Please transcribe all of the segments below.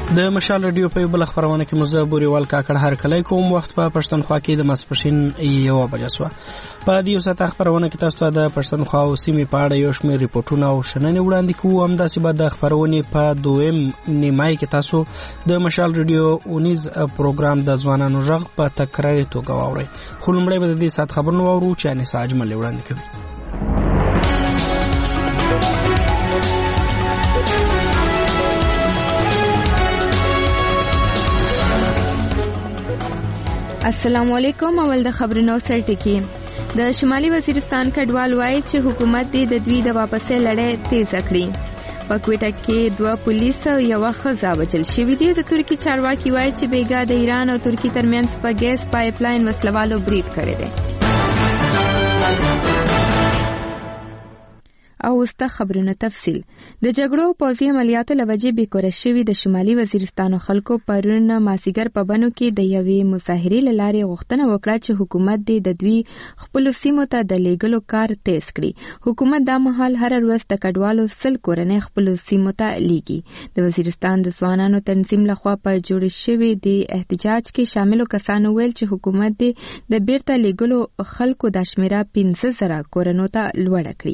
د مشال رادیو په بل خبرونه کې مزه بوريوال کاکړ هر کله کوم وخت په پښتونخوا کې د ماسپښین 1 بجې سو په دې وسه خبرونه کې تاسو ته د پښتونخوا او سیمې په اړه یو شمېر ریپورتونه او شننې وړاندې کوو. همداسې به د خبرونه په دویم نیمای کې تاسو د مشال رادیو اونیز پروګرام د ځوانانو ژغ په تکراري توګه واورئ. خو لومړی به د دې سات خبرونه واورو چې انیس اجمل وړاندې کوي. السلام علیکم. اول د خبرونو سرټکی. د شمالي وزیرستان کډوال وایي چې حکومت دې د دوی د واپسې لړۍ تیز کړي. په کوټه کې 2 پولیس او یو ښځه وژل شوي دي. د ترکی چارواکي وایي چې بیګا د ایران او ترکی ترمنځ په ګیس پایپ لاین وسلوالو برید کړی دی. او وسته خبرونه تفصیل. د جګړو پوځي عملیاتو لوجې بیکوره شوي د شمالي وزیرستان خلکو پرون مازیګر په بنو کې د یوې مظاهرې لارې غوښتنه وکړه چې حکومت دې د دوی خپل سیمو ته د لیګلو کار تیز کړي. حکومت دا مهال هر ورځ د کډوالو 100 کورنۍ خپل سیمو ته لیږي. د وزیرستان د ځوانانو تنظیم لخوا په جوړ شوی د احتجاج کې شاملو کسانو ویل چې حکومت دې د بیرته لیګلو خلکو د شمیره 15,000 کورنۍ ته لوړه کړي.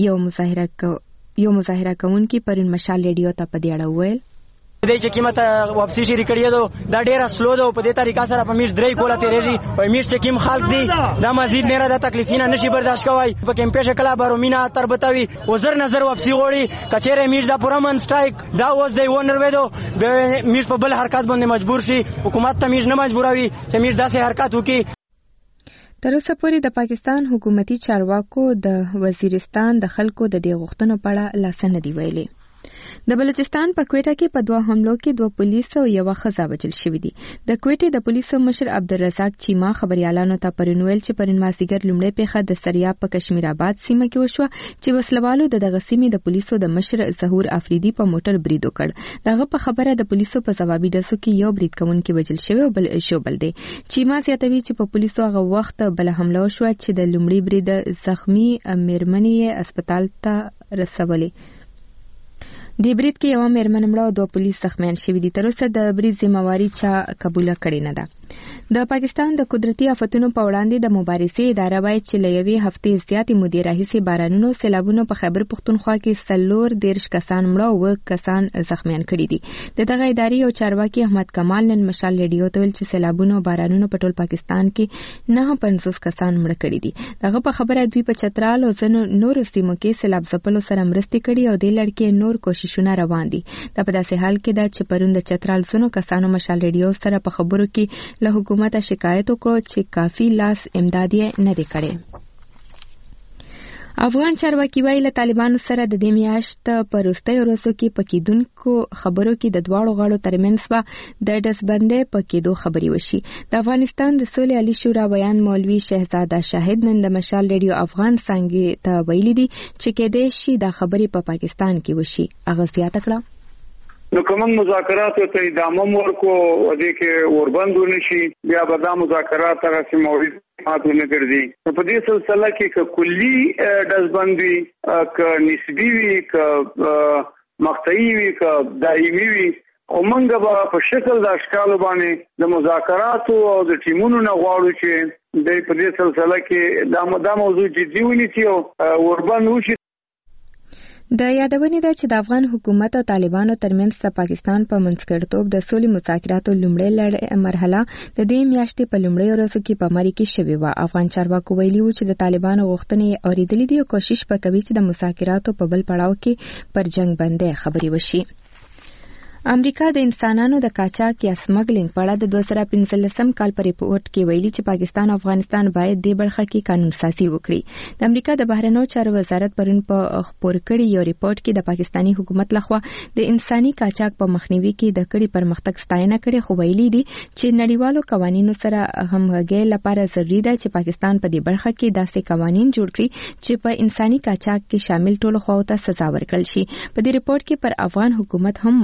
یو مظاهره کوونکی پرون مشال ریډیو ته په دې اړه وویل دې چې قیمت واپسی شری کړی دا ډیره سلو ده په دې طریقه سره په میش درې کوله تیریږي په میش چې کیم خلک دي دا مزید نه را د تکلیفینه نشي برداشت کوي په کیمپې شکل بارومینا تربتوي وزر نظر واپسی غوړي کچېره میش دا پرمن سټرایک دا اوس دی ونر وېدو میش په بل حرکت باندې مجبور شي. حکومت ته میش نه مجبوروي چې میش داسې حرکت وکړي. تر اوسه پورې د پاکستان حکومتي چارواکو د وزیرستان د خلکو د دې غوښتنو په اړه لاس نه دی ویلي. د بلوچستان په کوټه کې په 2 حملو کې 2 پولیس او یو ښځه وژل شوي دي. د کوټې د پولیسو مشر عبدالرزاق چیما خبريالانو ته پرون ویل چې پرون مازیګر لومړی پیښه د سریاب په کشمیر آباد سیمه کې وشوه چې وسلوالو دغه سیمې د پولیسو د مشر ظهور افریدي په موټر برید وکړ. دغه په خبره د پولیسو په ځوابي ډزو کې یو برید کوونکی وژل شوی او بل شوبل دی. چیما زیاتوي چې په پولیسو هغه وخت بل حمله وشوه چې د لومړي برید زخمی میرمنې هسپتال ته رسولې. د برید کې یو میرمن مړه او 2 پولیس زخمیان شوي دي. تر اوسه د برید ذمہواری چا قبول کړې نه ده. د پاکستان د قدرتي آفتونو په وړاندې د مبارزې اداره وایي چې له یوې هفتې زیاتې مودې راهیسې بارانونو سیلابونو په خیبر پښتونخوا کې 14 کسان مړه او 2 کسان زخمیان کړي دي. دغه ادارې او چارواکي احمد کمال نن مشال ریډیو ته ویل چې سیلابونو او بارانونو په ټول پاکستان کې 59 کسان مړه کړي دي. دغه په خبره دوی په چترال او ځینو نورو سیمو کې سیلاب ځپلو سره مرستې کړي او د لړکې نور کوششونه روان دي. دا په داسې حال کې ده چې پرون د چترال ځینو کسانو مشال ریډیو سره په خبرو کې له حکومت شکایت وکړو چې کافي لاس امداد نه دی کړی. افغان چارواکي وایي له طالبانو سره د دې میاشت په وروستیو ورځو کې په کېدونکو خبرو کې د دواړو غاړو ترمنځ به د ډزبندۍ په کېدو خبرې وشي. د افغانستان د سولې عالي شورا بیان مولوي شهزاده شاهد نن د مشال ریډیو افغان څانګې ته ویلي دي چې کېدای شي دا خبرې په پاکستان کې وشي. هغه زیاته کړه نو کوم مذاکرات ته ادامه ورکو ودې کې اوربند ونشي بیا به دا مذاکرات هغه سیموي ماته ګرځي. په دې سلسله کې کلی دزبندي ک نسبی وی ک مقطعي وی ک دایمي وی او موږ به په شکل د اشکال باندې د مذاکرات او د ټیمونو نه غواړو چې د دې سلسله کې دا موضوع جدي ونیسي او اوربند وشي. د یادونې ده چې د افغان حکومت او طالبانو ترمنځ د پاکستان په منځګړیتوب د سولې مذاکراتو لومړۍ مرحله د دې میاشتې په لومړۍ ورځو کې په مری کې شوې و. افغان چارواکو ویلي و چې د طالبانو غوښتنې اوریدلې دي او کوشش وکوي چې د مذاکراتو په بل پړاو کې پر جنگ بندۍ خبرې وشي. امریکا د انسانانو د قاچاق یا سمګلینګ په اړه د 2015 کال په ریپورت کې ویلي چې پاکستان او افغانستان باید د برخه کې قانون سازي وکړي. د امریکا د بهرنیو چارو وزارت پرون په خبر کړي یو ریپورت کې د پاکستانی حکومت لخوا د انساني قاچاق په مخنیوي کې د کړي پرمختګ ستاینه کړي خو ویلي دي چې نړیوالو قوانینو سره همغږي لپاره ضروري ده چې پاکستان په دې برخه کې داسې قوانين جوړ کړي چې په انساني قاچاق کې شامل ټولو خواو ته سزا ورکړل شي. په دې ریپورت کې پر افغان حکومت هم غږ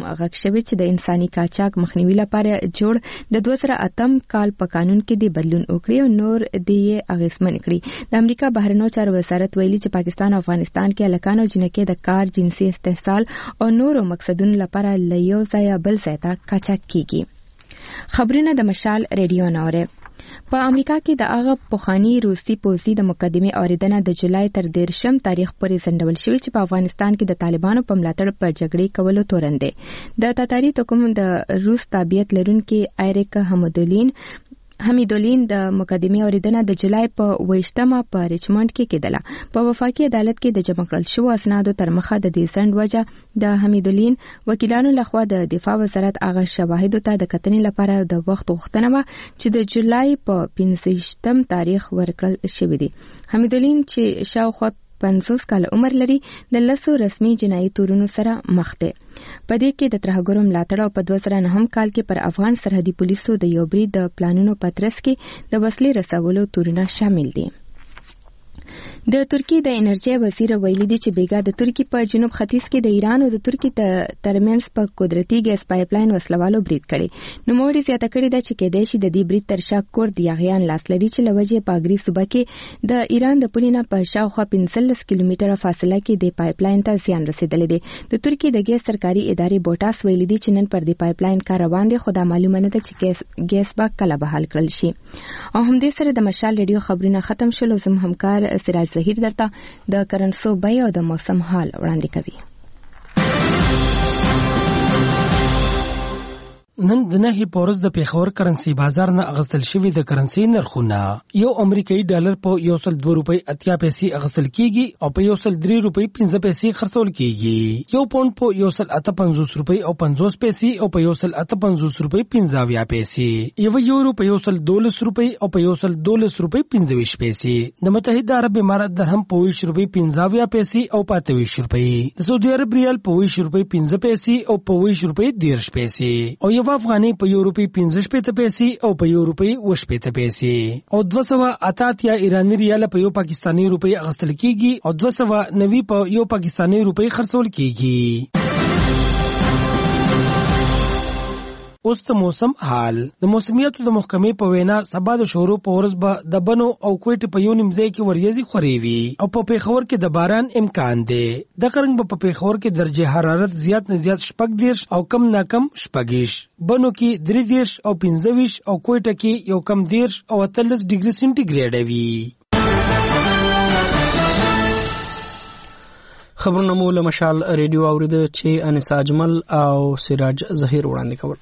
شوی چې د انساني قاچاق مخنیوي لپاره جوړ د 2008 کال په قانون کې د بدلون وکړي او نور د اغیزمن کړي. د امریکا بهرنیو چارو وزارت ویلي چې پاکستان او افغانستان کې هلکان او جنکۍ د کار، جنسي استحصال او نورو مقصدونو لپاره له یو ځایه بل ځای ته قاچاق کیږي. خبرونه د مشال ریډیو نوره. په امریکا کې د هغه پخوانی روسي پوځي د مقدمې اوریدنه د جولای تر 13 تاریخ پورې ځنډول شوې چې په افغانستان کې د طالبانو په ملاتړ په جګړې کولو تورن دی. د تاتاري حکومت د روس تابعیت لرونکي ایریک حمیدولین د مقدمې اوریدنه د جولای په 28مه په ریچمونډ کې کېدله. په وفاقي عدالت کې د جمع کړل شوو اسنادو تر مخه د دې ځنډ وجه د حمیدولین وکیلانو لخوا د دفاع وزارت هغه شواهدو ته د کتنې لپاره د وخت غوښتنه وه چې د جولای په 15 تاریخ ورکړل شوی دی. حمیدولین چې شاوخوا 50 کال عمر لري د لسو رسمي جنایي تورونو سره مخ دی. په دې کې د ترهګرو ملاتړ او په 2009 کال کې پر افغان سرحدي پولیسو د یو برید د پلانونو په ترڅ کې د وسلې رسولو تورونه شامل دي. د ترکی د انرژي وزیر ویلي دی چې بیګا د ترکی په جنوب ختیځ کې د ایران او د ترکی ترمنځ په قدرتي ګیس پایپلاین وسلوالو برید کړي. نوموړي زیاته کړې ده چې کېدای شي د دې برید تر شا کورد یاغیان لاس لري چې له وجې په اګري صوبه کې د ایران د پولې نه په شاوخوا 15 کیلومتره فاصله کې د پایپلاین ته زیان رسیدلی دی. د ترکی د ګیس سرکاري ادارې بوټاس ویلي دی چې نن پر د پایپلاین کار روان دی، خو دا معلومه نه ده چې ګیس به کله بحال کړل شي. او همدې سره د مشال ریډیو خبرونه ختم شول. زم همکار سراج ظهیر درته د کرنسو بیه او د موسم حال وړاندې کوي. نن د نهي پورز د پیښور کرنسي بازار نه اغستل شوی د کرنسي نرخونه یو امریکایي ډالر په 102 روپۍ 80 پیسې اغستل کیږي او په 103 روپۍ 15 پیسې خرڅول کیږي. یو پاوند په 158 روپۍ او 50 پیسې او په 158 روپۍ 15 پیسې. یو یورو په 112 روپۍ او په 112 روپۍ 15 پیسې. د متحده عرب امارات درهم په 20 روپۍ 15 پیسې او په 23 روپۍ. د سعودي عرب ریال په 20 روپۍ 15 پیسې او په 20 روپۍ 10 پیسې. او یو افغاني په یو روپۍ 15 پیسې او په یو روپۍ 20 پیسې. او 288 ایرانی ریال په یو پاکستانی روپۍ اغستل کیږي او 290 په یو پاکستانی روپۍ خرڅول کیږي. اوس د موسم حال. د موسمیاتو د محکمې په وینا سبا د شورو په ورځ به د بنو او کوټې په یو نیمځای کې وریځي خوري وي او په پیښور کې د باران امکان دی. د قرنګ په پیښور کې درجه حرارت زیات نه زیات 14 او کم نه کم 14، بنو کې 23 او 25 او کوټه کې یو کم 10 او 30 ډیګري سنټیګریډ وي. خبرونه مو له مشال ریډیو اوریده چې انیسا اجمل او سراج ظهیر وړاندې کول.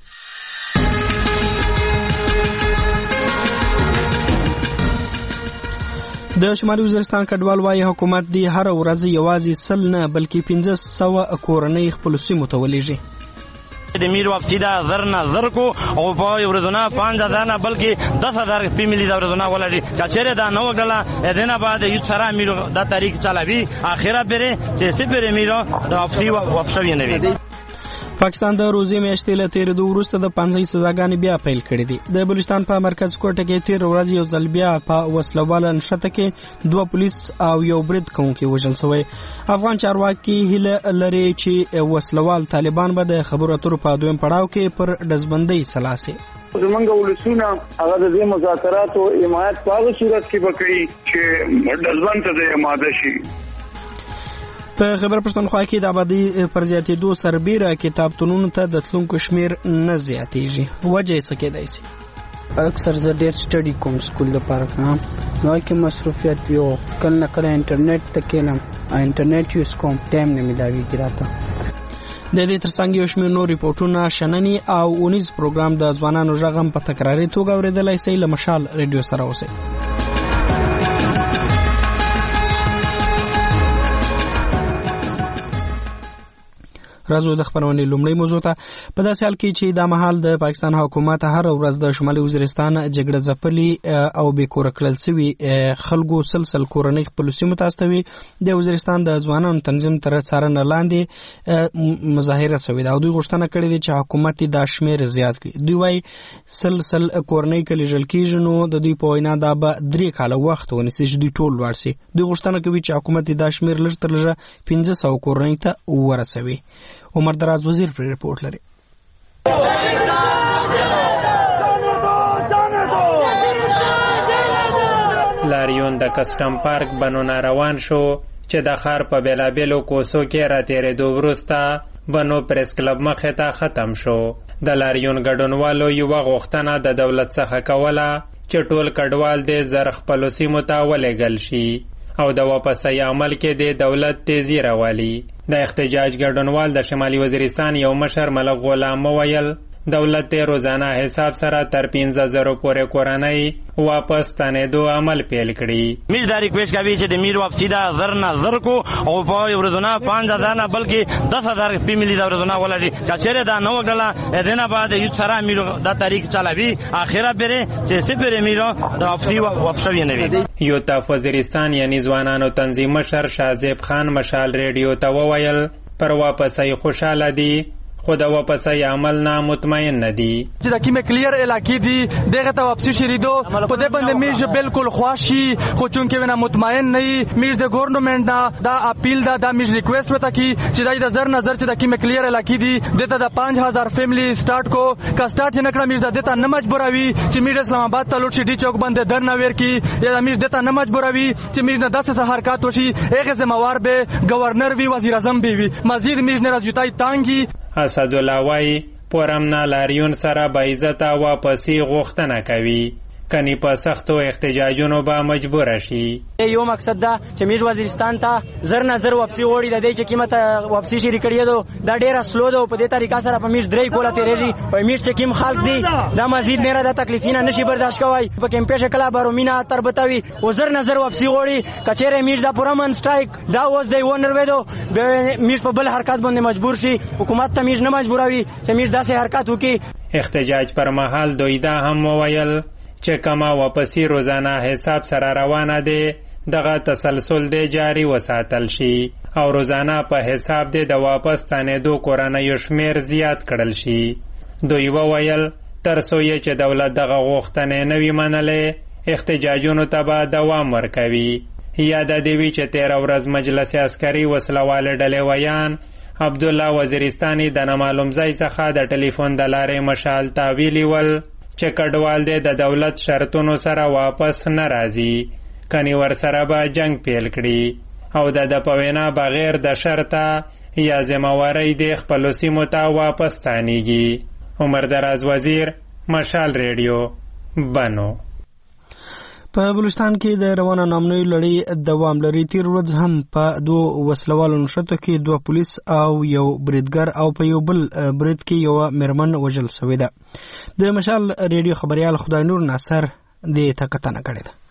د شمالي وزیرستان کډوال وايي حکومت دی هر ورځ یوازې 100 نه بلکې 1500 کورنۍ خپل سیمو ته ولېږي. د میر واپسی دا زر نه زر کو او په ورځونه 5000 نه بلکې 10000 فیملی دا ورځونه ولري. کچېره دا نو غلا دینه بعد یو سره میر دا تاریخ چلاوي اخیره بره چې سپره میر دا واپسی واپسوي نه وي. پاکستان د روزي میاشتې له تیرېدو وروسته د 50 سزاګانې بیا پیل کړې دي. د بلوچستان په مرکز کوټه کې تیر ورځ یو ځل بیا په وسلواله نښته کې 2 پولیس او یو برید کوونکی وژل شوی. افغان چارواکي هیله لري چې وسلوال طالبان به د خبرو اترو په دویم پړاو کې پر ډزبندۍ سلاسي. زمونږ ولسونه هغه د دې مذاکراتو حمایت په هغه صورت کې وکړي چې ډزبند ته آماده شي. په خبر پښتونخوا کې د آبادی پر زیاتېدو سربیره کتابتونونو ته د تلونکو شمیر نه زیاتېږي. وجه یې څه کېدای شي؟ اکثر زه ډېر سټډي کوم سکول لپاره کوم، نو کې مصروفیت یو کله نه کله انټرنیټ ته کېنم، انټرنیټ یوز کوم، ټایم نه ملاویږي راته. د دې ترڅنګ یو شمېر نور ریپورټونه شننې او اونیز پروګرام د ځوانانو غږ هم په تکراري توګه اورېدلی شئ. له مشال ریډیو سره اوسئ. راځو د خبرونې لومړی موضوع ته. په داسې حال کې چې دا مهال د پاکستان حکومت هر ورځ د شمالي وزیرستان جګړه ځپلي او بې کوره کړل شوي خلکو سلسل کورنۍ خپلو سیمو ته استوي. د وزیرستان د ځوانانو تنظیم تر څارنه لاندې مظاهره شوې ده او دوی غوښتنه کړې ده چې حکومت دا شمېر زیات کړي. دوی وایي سلسل کورنۍ که لیږل کېږي نو د دوی په وینا دا به 3 کاله وخت ونیسي چې دوی ټول لاړ شي. دوی غوښتنه کوي چې حکومت دا شمېر لږ تر لږه 1500 کورنۍ ته ورسوي. عمر دراز وزیر پر ریپورت لري. لاریون د کسټم پارک بنونه روان شو چې د ښار په بیلابیلو کوڅو کې راتېرېدو وروسته بنو پریس کلب مخې ته ختم شو. د لاریون ګډونوالو یوه غوښتنه د دولت څخه کوله چې ټول کډوال دې زر خپلو سیمو ته ولېږل شي او د واپسۍ عمل کې د دولت تیزی راولي. د احتجاج ګډونوال د شمالي وزیرستان یو مشر ملک غلام وویل دولت ته روزانه حساب سره تر 15,000 پورې کورنۍ واپس ستنېدو عمل پیل کړي. میش دا ریکویسټ کوي چې د میر واپسی دا زر نه زر کو او په ورځونه 5,000 نه بلکې 10,000 فیملی دا ورځونه ولري کچره دا نو وګړه دنه بعد یو سره میر دا تاریخ چلاوي اخیره بره چې سپره میر دا واپسی واپسوي نه وي. یوتاف وزیرستان یعنی ځوانانو تنظیم مشر شازیب خان مشال ریډیو ته وویل پر واپسۍ خوشاله دي خو د واپسۍ عمل نه مطمئن نه دي. چې د کیمه کلیر علاقې دي دغه ته واپسی شریدو په دې باندې میش بالکل خواشي خو چونکه ونه مطمئن نه میش د ګورنمنت دا اپیل دا میش ریکویسټ وته کی چې د زر نظر چې د کیمه کلیر علاقې دي دته د 5,000 فیملی سٹارټ کو کا سٹارټ نه کړم میش دته نه مجبوروي چې میش اسلام آباد ته لوټ شي چوک باندې درنه ور کی یا میش دته نه مجبوروي چې میش نه داسې حرکت وشي هغه زموار به گورنر وی وزیر اعظم وی مزید میش نه راځي تانګي. اسد الله وای پورمنا لاریون سره با عزت واپسی غوښتنه کوي کني په سختو احتجاجونو به مجبور شي. یو مقصد دا چې میش وزیرستان ته زر نظر واپسی وړي د دې چې قیمت واپسی شي کړی دو دا ډیره سلو ده په دې طریقه سره په میش درې کوله تیریږي په میش چې کیم خلک دي دا مزید نه را د تکلیفینه نشي برداشت کوي په کمپیشه کلا بارومینا تربتوي او زر نظر واپسی وړي کچېره میش دا پورمن سټرایک دا اوس دی ونر وېدو میش په بل حرکت باندې مجبور شي حکومت ته میش نه مجبوروي چې میش داسې حرکت وکړي. احتجاج پر مهال دوی دا هم وویل چې کما واپسی روزانه حساب سره روانه دی دغه تسلسل دی جاری وساتل شي او روزانه په حساب دی د واپس ستنېدو کورنیو شمیر زیات کړل شي. دوی وویل تر څو چې دولت دغه غوښتنې نه وي منلې احتجاجونو ته به دوام ورکوي. یاده دی وي چې 13 ورځ مجلس عسکري وسلوال ډلې ویان عبدالله وزیرستاني د نامعلوم ځای څخه د ټلیفون د لارې مشال ته ویلي ول چې کډوال دې د دولت شرطونو سره واپس نه راځي کني ورسره به جنگ پیل کړي او د په وینا بغیر د شرطه یا ذمہواری دې خپلو سیمو ته واپس ستانیږي. عمر دراز وزیر مشال ریډیو بنو. په بلوچستان کې د روانه نامنوي لړۍ دوام لري. تیر ورځ هم په 2 وسلوالو نښتو کې 2 پولیس او یو بریدګر او په یو بل برید کې یو مرمن وژل شوې ده. د مشال ریډیو خبريال خدای نور ناصر دې تکتنه کړې ده.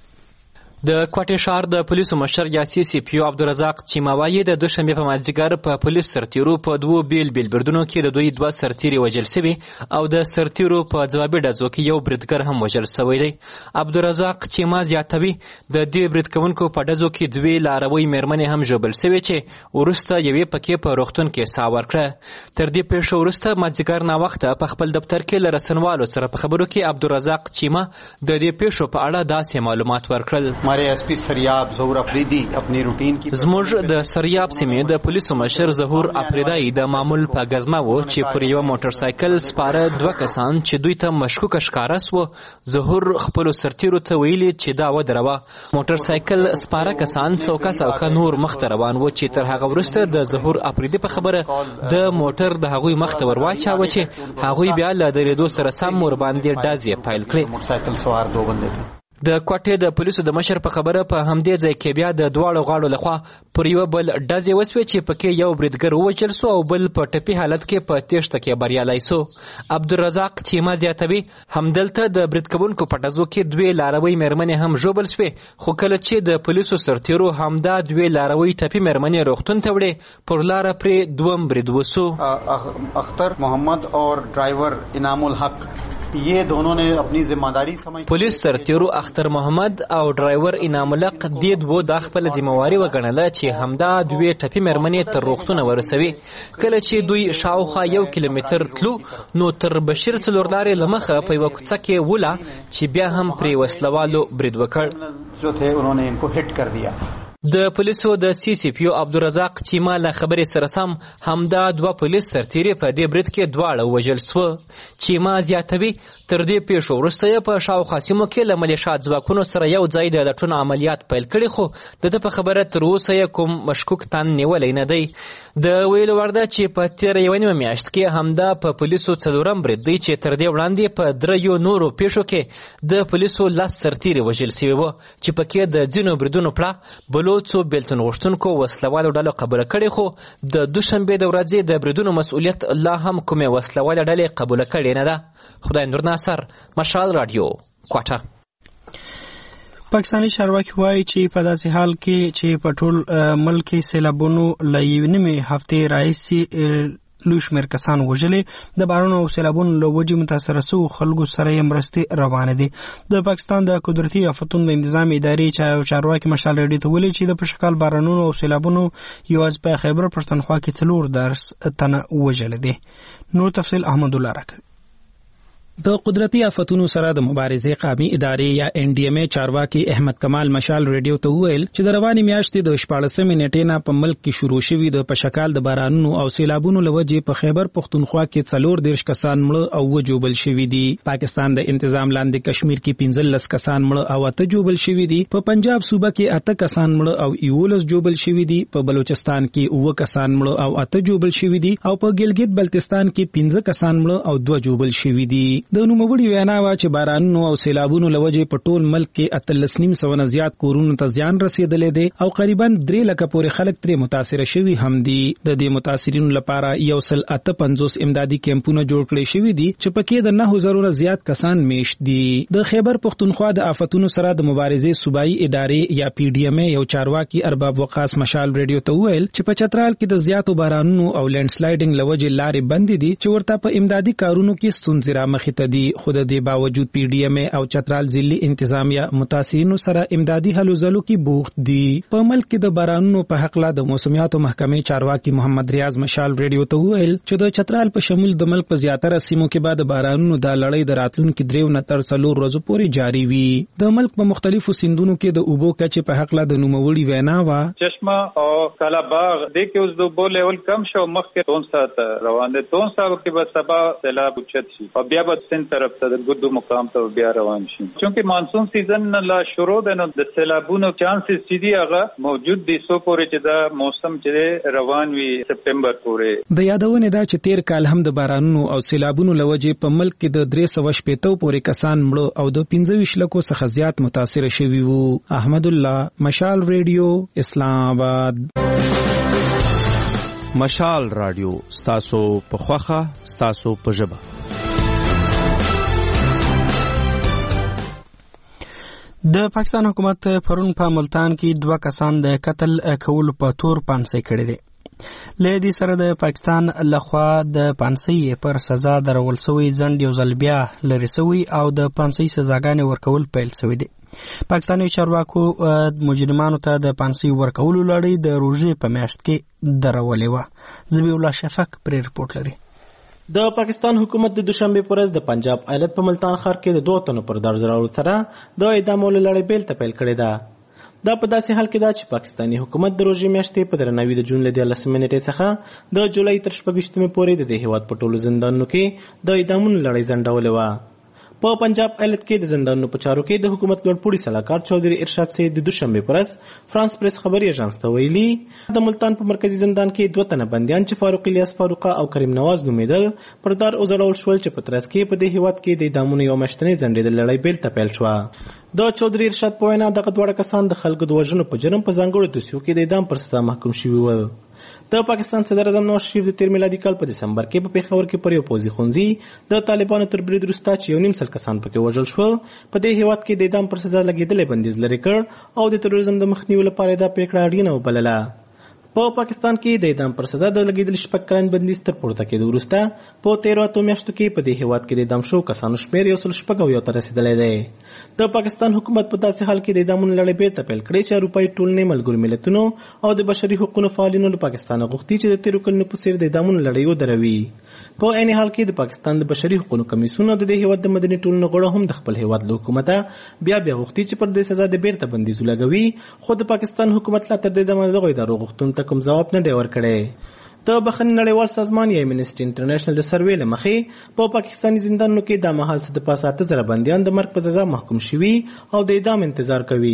د کوټې ښار د پولیسو مشر یاسي سی پی او عبدالرزاق چیماوایی د دوشنبه په مازدیګر په پولیس سرتیرو په 2 بیل بردونو کې د دوی 2 سرتیري وژل شوي او د سرتیرو په ځوابي ډزو کې یو بریدګر هم وژل شوی دی. عبدالرزاق چیما زیاتوي د دې برید کوونکو په ډزو کې 2 لاروي میرمنې هم ژوبل شوې چې وروسته یوې پکې په روغتون کې ساه ورکړه. تر دې پیښو وروسته مازدیګر ناوخته په خپل دفتر کې له رسنوالو سره په خبرو کې عبدالرزاق چیما د دې پیښو په اړه داسې معلومات ورکړل. زموږ د سریاب سیمې د پولیسو مشر ظهور افریدی د معمول په غزمه و چې پر یو موټر سایکل سپاره 2 کسان چې دوی ته مشکوک ښکارا سو ظهور خپل سرتیرو ته ویلي چې دا ودروه. موټر سایکل سپاره کسان څوکا نور مخ ته روان و چې تر هغه وروسته د ظهور افریدی په خبره د موټر د هغوی مخ ته ورواچاوه چې هغوی بیا له درېدو سره سم ور باندې ډازې پیل کړې. د کوټې د پولیسو د مشر په خبره په همدې ځای کې بیا د دواړو غاړو لخوا پر یو بل ډزې وسوې چې پکې یو بریدګر ووژل سو او بل په ټپي حالت کې په تېښته کې بریالی سو. عبدالرزاق چیما زیاتوي همدلته د برید کوونکو په ډزو کې 2 لاروي میرمنې هم ژوبل سوې خو کله چې د پولیسو سرتیرو همدا 2 لاروي ټپي میرمنې روغتون ته وړې پر لاره پرې 2 برید وسو. اختر محمد اور ड्राइवर इनाम उल हक ये दोनों ने अपनी जिम्मेदारी समझ پولیس سرتیرو اختر محمد او ډرایور انعام الحق دې 2 د خپل ذمہواری وګڼله چې همدا 2 ټپي میرمنې تر روغتونه ورسوي. کله چې دوی شاوخوا 1 کیلومتر تلو نو تر بشیر څلور لارې لمخه په یو کوڅه کې ولا چې بیا هم پرې وسلوالو برید وکړ. जो थे उन्होंने इनको हिट कर दिया. د پولیسو د سی سی پی او عبدالرزاق چیما له خبرې سره سم همدا 2 پولیس سرتیري په دې برید کې دواړه وژل سوه. چیما زیاتوي تر دې پیښو وروسته یې په شاوخوا سیمو کې له ملیشات ځواکونو سره یو ځای د لټون عملیات پیل کړي، خو د ده په خبره تر اوسه یې کوم مشکوک تن نیولی نه دی. د ویلو وړ ده چې په تېره 1.5 میاشت کې همدا په پولیسو 4م برید دی چې تر دې وړاندې په 3 نورو پیښو کې د پولیسو 10 سرتیري وژل سوي وو چې پکې د ځینو بریدونو پړه بلوڅو بیلتون غوښتونکو وسلوالو ډلو قبوله کړې، خو د دوشنبې د ورځې د بریدونو مسؤلیت لا هم کومې وسلوالې ډلې قبوله کړې نه ده. خدای نور ناصر، مشال رادیو، کوټه. پاکستاني چارواکي وایي چې په داسې حال کې چې په ټول ملک کې سیلابونو له 1.5 هفتې راهیسې لوی شمېر کسان وژلې، د بارانونو او سیلابونو له وجې متاثره سوو خلکو سره یې مرستې روانې دي. د پاکستان د قدرتي آفتونو د انتظام ادارې چارواکي مشال ریډي ته ویلي چې د پشکال بارانونو او سیلابونو یوازې په خیبر پښتونخوا کې 4 تنه وژلې دي. نور تفصیل احمد الله راکوي. د قدرتي آفتونو سره د مبارزې قومي ادارې یا NDMA چارواکي احمد کمال مشال ریډیو ته وویل چې د روانې میاشتې د 14 نیټې نه په ملک کې شروع شوي د پشکال د بارانونو او سیلابونو له وجې په خیبر پښتونخوا کې 14 کسان مړه او وجوبل شوي دي. پاکستان د انتظام لاندې کشمیر کې 15 کسان مړه او 8 جوبل شوي دي. په پنجاب صوبه کې 8 کسان مړه او 11 جوبل شوي دي. په بلوچستان کې 9 کسان مړه او 8 جوبل شوي دي او په ګلګت بلتستان کې 15 کسان مړه او 2 جوبل شوي دي. د نوموړي وینا وا چې بارانونو او سیلابونو له وجې په ټول ملک کې 13.9 نه زیات کورونو ته زیان رسیدلی دی او قریبا 3 لکه پورې خلک ترې متاثره شوي هم دي. د دې متاثرینو لپاره 158 امدادي کیمپونه جوړ کړي شوي دي چې پکې د 9,000 نه زیات کسان میشت دي. د خیبر پښتونخوا د آفتونو سره د مبارزې صوبایي ادارې یا PDMA یو چارواکي ارباب وقاص مشال ریډیو ته وویل چې په چترال کې د زیاتو بارانونو او لینډ سلایډینګ له وجې لارې بندې دي چې ورته په امدادي کارونو کې ستونزې رامخې ته دي. خو د دې باوجود PDMA او چترال ضلعي انتظامیه متاثرینو سره امدادي هلو ځلو کې بوخت دي. په ملک کې د بارانونو په حقله د موسمیاتو محکمې چارواکي محمد ریاض مشال ریډیو ته وویل چې د چترال په شمول د ملک په زیاتره سیمو کې به د بارانونو د لړۍ د راتلونکي 3 نه تر 4 ورځو پورې جاري وي. د ملک په مختلفو سیندونو کې د اوبو کچې په حقله د نوموړي وینا وا چشمه او کلاباغ د کې اوس د اوبو لیول کم شو، مخکې 3 ساعت روان دي، 3 ساعت کې به سبا سیلاب اوچت شي او بیا به سند طرف ته د ګردو مقام ته بیا روان شي. چونکه مانسون سیزن لا شروع ده نو د سیلابونو چانسز چې دی هغه موجود دي سو پورې چې دا موسم چې روان وي سپتمبر پورې. د یادونه ده چې تیر کال هم د بارانونو او سیلابونو لوجې په ملک کې د 315 پورې کسان مړه او د 25 لکو څخه زیات متاثر شوي وو. احمد الله، مشال ریډیو، اسلام آباد. مشال رادیو ستاسو په خوخه، ستاسو په ژبه. د پاکستان حکومت پرون په ملتان کې 2 کسان د قتل کولو په تور پانسۍ کړي دي. له دې سره د پاکستان لخوا د پانسۍ پر سزا درول سوی ځنډ یو ځل بیا لرې سوی او د پانسۍ سزاګانې ورکول پیل سوی دي. پاکستاني چارواکو مجرمانو ته د پانسۍ ورکولو لړۍ د روژې په میاشت کې درولې وه. ذبیح الله شفق پرې رپورټ لري. د پاکستان حکومت د دوشنبه پر ورځ د پنجاب ایالت په ملتان ښار کې د 2 تنو پر درز راوړلو سره د اعدامولو لړۍ بیل ته پیل کړې ده. دا په داسې حال کې ده چې پاکستاني حکومت د روژې میاشتې په درناوي د جون له 13 نیټې څخه د جولای تر 26 پورې د دې هیواد په ټولو زندانونو کې د اعدامونو لړۍ ځنډولې وه. په پنجاب ایالت کې د زندانونو په چارو کې د حکومت لوړ پوړي سلاکار چودري ارشاد سید د دوشنبه پر ورځ فرانس پریس خبري ایجنس ته ویلي د ملتان په مرکزی زندان کې 2 تنه بنديان چې فاروق الیاس فاروقه او کریم نواز نومیدل پر دار اوزړول شول چې په ترڅ کې په دې هیواد کې د اعدامونو یو مشتنې ځنډېدل لړۍ بیل ته پیل شوه. د چودري ارشاد په وینا دغه 2 کسان د خلکو د وژنو په جرم په ځانګړو دوسیو کې د اعدام پر سزا محکوم شوي ول. د پاکستان صدر اعظم نواز شریف د 13 میلادي کال په دسمبر کې په پیښور کې پر یو پوځي ښوونځي د طالبانو تر برید وروسته چې 1.5 کسان پکې وژل شول په دې هیواد کې د اعدام پر سزا لګېدلې بندیز لري کړ او د تروریزم د مخنیوي لپاره دا پریکړه اړینه وبلله. په پاکستان کې د اعدام پر سزا د لګیدل شپږ کلن بندیز تر پورته کېدو وروسته په 13 میاشتو کې په دې هیواد کې د اعدام شوو کسانو شمېر 106 ته رسېدلی دی. د پاکستان حکومت په داسې حال کې د اعدامونو لړۍ بیرته پیل کړې چې اروپایي ټولنې، ملګرو ملتونو او د بشري حقوقو فعالینو له پاکستانه غوښتي چې د تېرو کلونو په څېر د اعدامونو لړۍ ودروي. په عین حال کې د پاکستان د بشري حقوقو کمیسیون او د دې هیواد د مدني ټولنو غړو هم د خپل هیواد له حکومته بیا غوښتي چې پر دې سزا د بیرته بندیز ولګوي، خو د پاکستان حکومت لا تر دې دمه دغو ادارو غوښتنو ته کوم ځواب نه دی ورکړی. د بخښنې نړیوال سازمان یا امنسټي انټرنیشنل د سروې له مخې په پاکستاني زندانونو کې د مهال څه د پاسه 8,000 بندیان د مرګ په سزا محکوم شوي او د اعدام انتظار کوي.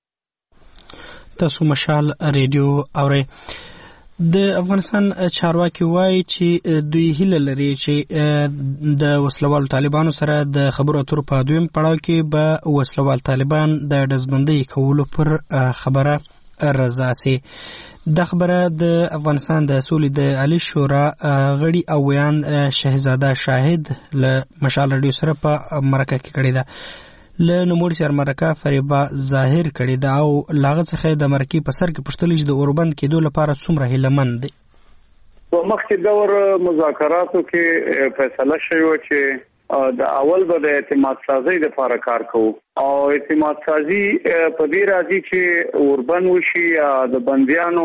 تاسو مشال ریډیو اورئ. د افغانستان چارواکي وایي چې دوی هیله لري چې د وسلوال طالبانو سره د خبرو اترو په دویم پړاو کې به وسلوال طالبان د ډزبندۍ کولو پر خبره رضا سي. دا خبره د افغانستان د سولې د عالی شورا غړي او ویان شهزاده شاهد له مشال رادیو سره په مرکه کې کړې ده. له نوموړي سره مرکه فریبا ظاهر کړې ده او لاغه څخه د مرکې په سر کې پوښتنه چې د اوربند کېدو لپاره څومره هیلهمند دي. په مخکې دور مذاکراتو کې فیصله شوی و چې د اول به د اعتماد سازي لپاره کار کوو او اعتماد سازي په دې راځي چې اوربند وشي، د بنديانو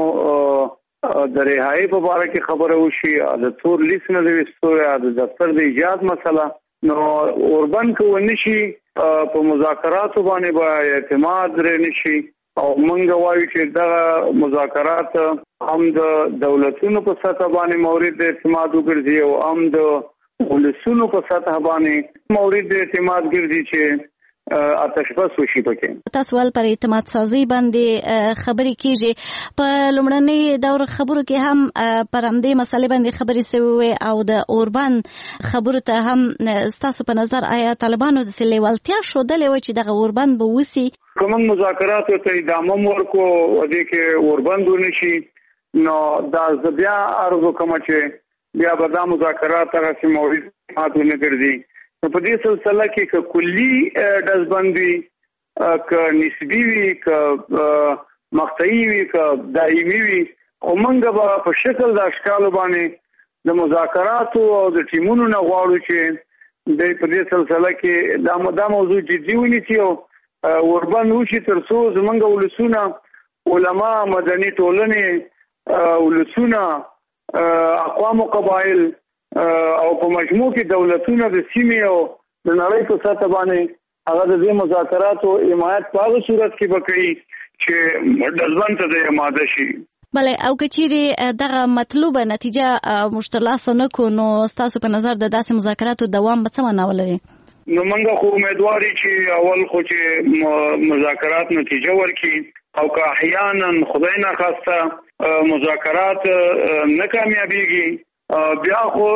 د رهایی په اړه کې خبره وشي، د تور لیست نه د وستو یا د دفتر د ایجاد مسله. نو اوربند کو نشي په مذاکراتو باندې به اعتماد لري نشي او موږ وایو چې دا مذاکرات هم د دولتونو په سطح باندې مورد د اعتماد وګرځي او هم د ولسونو په سطح باندې مورد د اعتماد ګرځي چې آتش بس وشي پکې. تاسو ول پر اعتماد سازي باندې خبرې کیږي. په لومړنۍ دور خبرو کې هم پر همدې مسلې باندې خبرې شوې او د اوربند خبرو ته هم تاسو په نظر آیا طالبانو د سلیوالتیا شودلې و چې دغه اوربند به وسی کوم مذاکرات ته ادامه ورکو ودې کې اوربند ونشي. نو دا بیا ارزو کوم چې بیا به دا مذاکرات هغه چې مورد ماته ګرځي. په دې سلسله کې که کلی ډزبندي که نسبي وي که مقطعي وي که دایمي وي او موږ به په شکل د اشکالو باندې د مذاکراتو او د ټیمونو نه غواړو چې د په دې سلسله کې دا موضوع جدي ونیسي او اوربند وشي تر څو زموږ ولسونه، علما، مدني ټولنې، ولسونه، اقوام او قبایل او په مجموع کې دولتونه د سیمې او د نړۍ په سطح باندې هغه د دې مذاکراتو حمایت په هغه صورت کې وکړي چې ډزبند ته د ماده شي. بلې او کچېرې دغه مطلوبه نتیجه مشترلاسه نه کو نو ستاسو په نظر د داسې مذاکراتو دوام به څه معنا ولري؟ نو موږ خو امیدواري چې اول خو چې مذاکرات نتیجه ورکړي او که احیانا خدای ناخواسته مذاکرات نه کامیابیږي بیا خو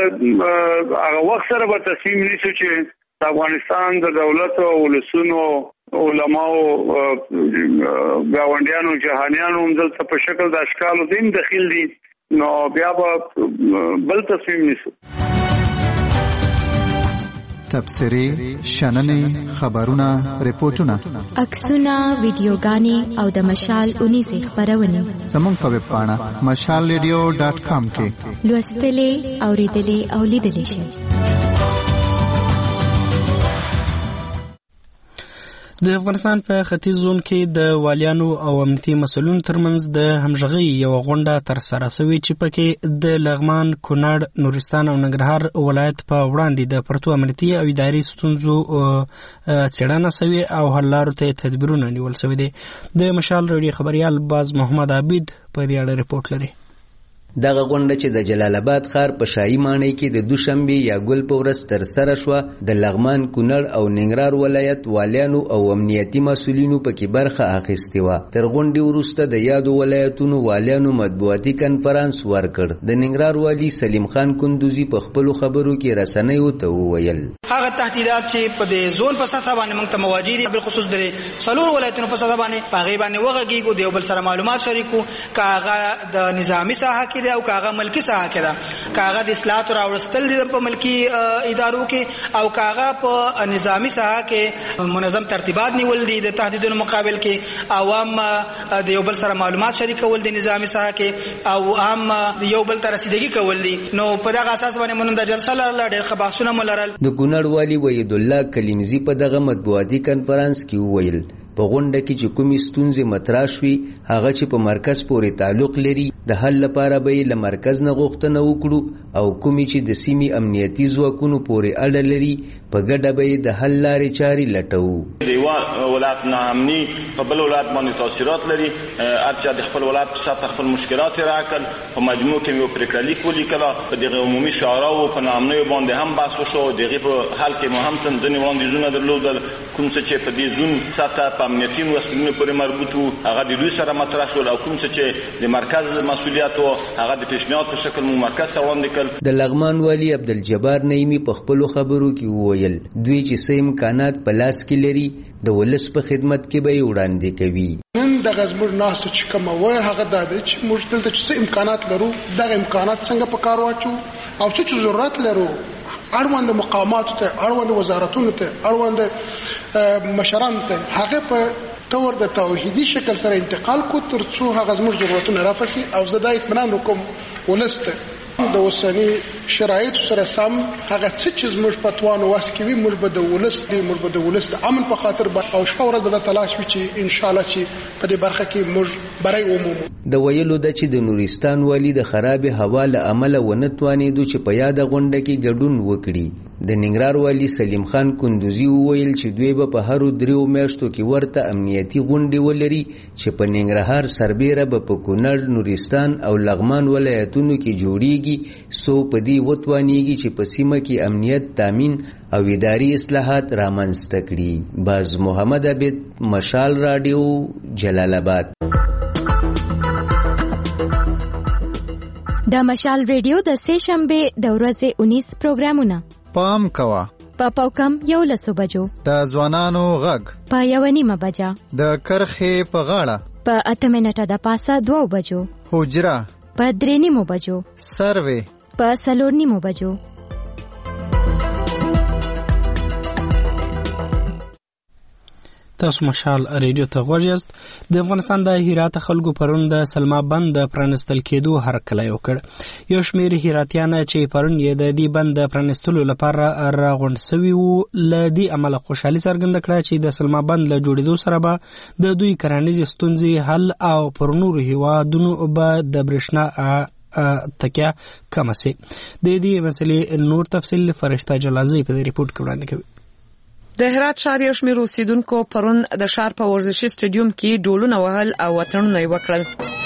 هغه وخت سره به تصمیم نیسو چې د افغانستان د دولت او ولسونو، علماو، ګاونډیانو، جهانیانو هم دلته په شکل د اشکالو دین دخیل دي. نو بیا به بل تصمیم نیسو. تبصرې، شننې، خبرونه، ریپورتونه، عکسونه، ویډیوګانې او د مشال 19 خبرونه زموږ په ویب پاڼه mashalradio.com کې لوستلې، اوریدلې او لیدلې شئ. د افغانستان په ختیځ زون کې د والیانو او امنیتي مسؤلینو ترمنځ د همغږۍ یو غونډه ترسره شوې چې پکې د لغمان، کونړ، نورستان او ننګرهار ولایت په وړاندې د پرتو امنیتي او اداري ستونزو څېړنه شوې او حل لارو ته تدبیرونه نیول شوي دي. د مشال رادیو خبریال باز محمد عابد په دې اړه رپورټ لري. دغه غونډه چې د جلال آباد ښار په شاهي ماڼۍ کې د دوشنبه یا ګل په ورځ ترسره شوه، د لغمان، کونړ او ننګرهار ولایت والیانو او امنیتي مسؤلینو پکې برخه اخیستې وه. تر غونډې وروسته د یادو ولایتونو والیانو مطبوعاتي کنفرانس ورکړ. د ننګرهار والي سلیم خان کندوزي په خپلو خبرو کې رسنیو ته وویل هغه تهدیدات چې په دې زون په سطح باندې موږ ته مواجه دي بل خصوص د څلور ولایتونو په سطح باندې په غیبه باندې وغږیږو د یو بل سره معلومات شریکو کاغه د نظامی ساحه کې دی او کاغه ملکی ساحه کې ده کاغه د اصلاحات او ورستل دي په ملکی ادارو کې او کاغه په نظامی ساحه کې منظم ترتیبات نیول دي د تهدیدونو مقابل کې عوام د یو بل سره معلومات شریکول دي نظامی ساحه کې او عام یو بل ته رسیدګي کول دي نو په دغه اساس باندې مونږ د جلسه لرل ډېر خبرونه مولرل د کونړ والی وحید الله کلیمزی په دغه مطبوعاتي کانفرنس کې وویل په غونډه کې چې کومې ستونزې مطرح شوي هغه چې په مرکز پورې تعلق لري د حل لپاره به یې له مرکز نه غوښتنه وکړو او کومې چې د سیمې امنیتي ځواکونو پورې اړه لري په ګډه به یې د حل لارې چارې لټوو د یو ولایت ناامني په بل ولایت باندې تاثیرات لري هر چا د خپل ولایت په سطح خپل مشکلات راکړل په مجموع کې یو پریکړه لیک ولیکله په دغه عمومي شعراو په ناامنیو باندې هم بحث وشو دغه په حل کې مو هم ځینې وړاندیزونه درلودل کوم څه چې په دې زون سطح په امنیتي مسؤلینو پورې مربوط وو هغه د دوی سره مطرح شول او کوم څه چې د مرکز مسؤلیت وو هغه د پیشنهاد په شکل مو مرکز ته وړاندې کړل د لغمان والی عبدالجبار نعیمی په خپلو خبرو کې وویل دوی چې څه امکانات په لاس کې لري د ولس په خدمت کې به یې وړاندې کوي نن دغه زموږ ناستو چې کومه وایي هغه دا دی چې موږ دلته چې څه امکانات لرو دغه امکانات څنګه په کار واچو او چې ضرورت لرو اړوند مقاماتو ته اړوند وزارتونو ته اړوند مشرانو ته هغه په تور د توحیدي شکل سره انتقال کو تر څو هغه زموږ ضرورتونه رافسي او زه دا اطمینان وکم ولسته د اوسنی شرایط سره سم هغه څه زموږ په توان واس کې وي موږ به د ولس د امن په خاطر او شپه ورځ د تلاش وي چې ان شاء الله چې په دې برخه کې موږ برای ومومو د ویلو د چې د نورستان والی د خراب هوا له امله ونتوانېدو چې په یاد غونډه کې ګډون وکړي د ننګرهار والی سلیم خان کندوزی وویل چې دوی به په هرو 3 میاشتو کې ورته امنیتي غونډې ولري چې په ننګرهار سربیره به په کونړ نورستان او لغمان ولایتونو کې جوړیږي سو په دې وتوانیږي چې په سیمه کې امنیت تامین او اداري اصلاحات رامنځته کړي باز محمد عبید مشال رادیو جلال آباد د مشال ریډیو د سه شنبه د ورځې 19 پروګرامونه پام کوا په پاوکم 11 بجو د ځوانانو غږ په 1:30 بجا د کرخې په غاړه په 8 منټه د پاسه 2 بجو حجره په 3:30 بجو سروې په 4:30 بجو تاسو مشال ریډیو ته غوړیاست د افغانستان د هرات خلکو پرون د سلما بند د پرانستل کېدو هرکلی وکړ یو شمېر هراتیان چې پرون یې د دې بند د پرانستلو لپاره راغونډ سوي وو له دې امله خوشحالي څرګنده کړه چې د سلما بند له جوړېدو سره به د دوی کرنیزې ستونزې حل او پر نورو هیوادونو به د برېښنا تکیه کمه سي د دې مسلې نور تفصیل فرشته جلالزی په دې ریپورت کې وړاندې کوي د هرات ښار یو شمېر اوسیدونکو پرون د ښار په ورزشي سټیډیوم کې ډولونه وهل او وطنونه یې وکړل.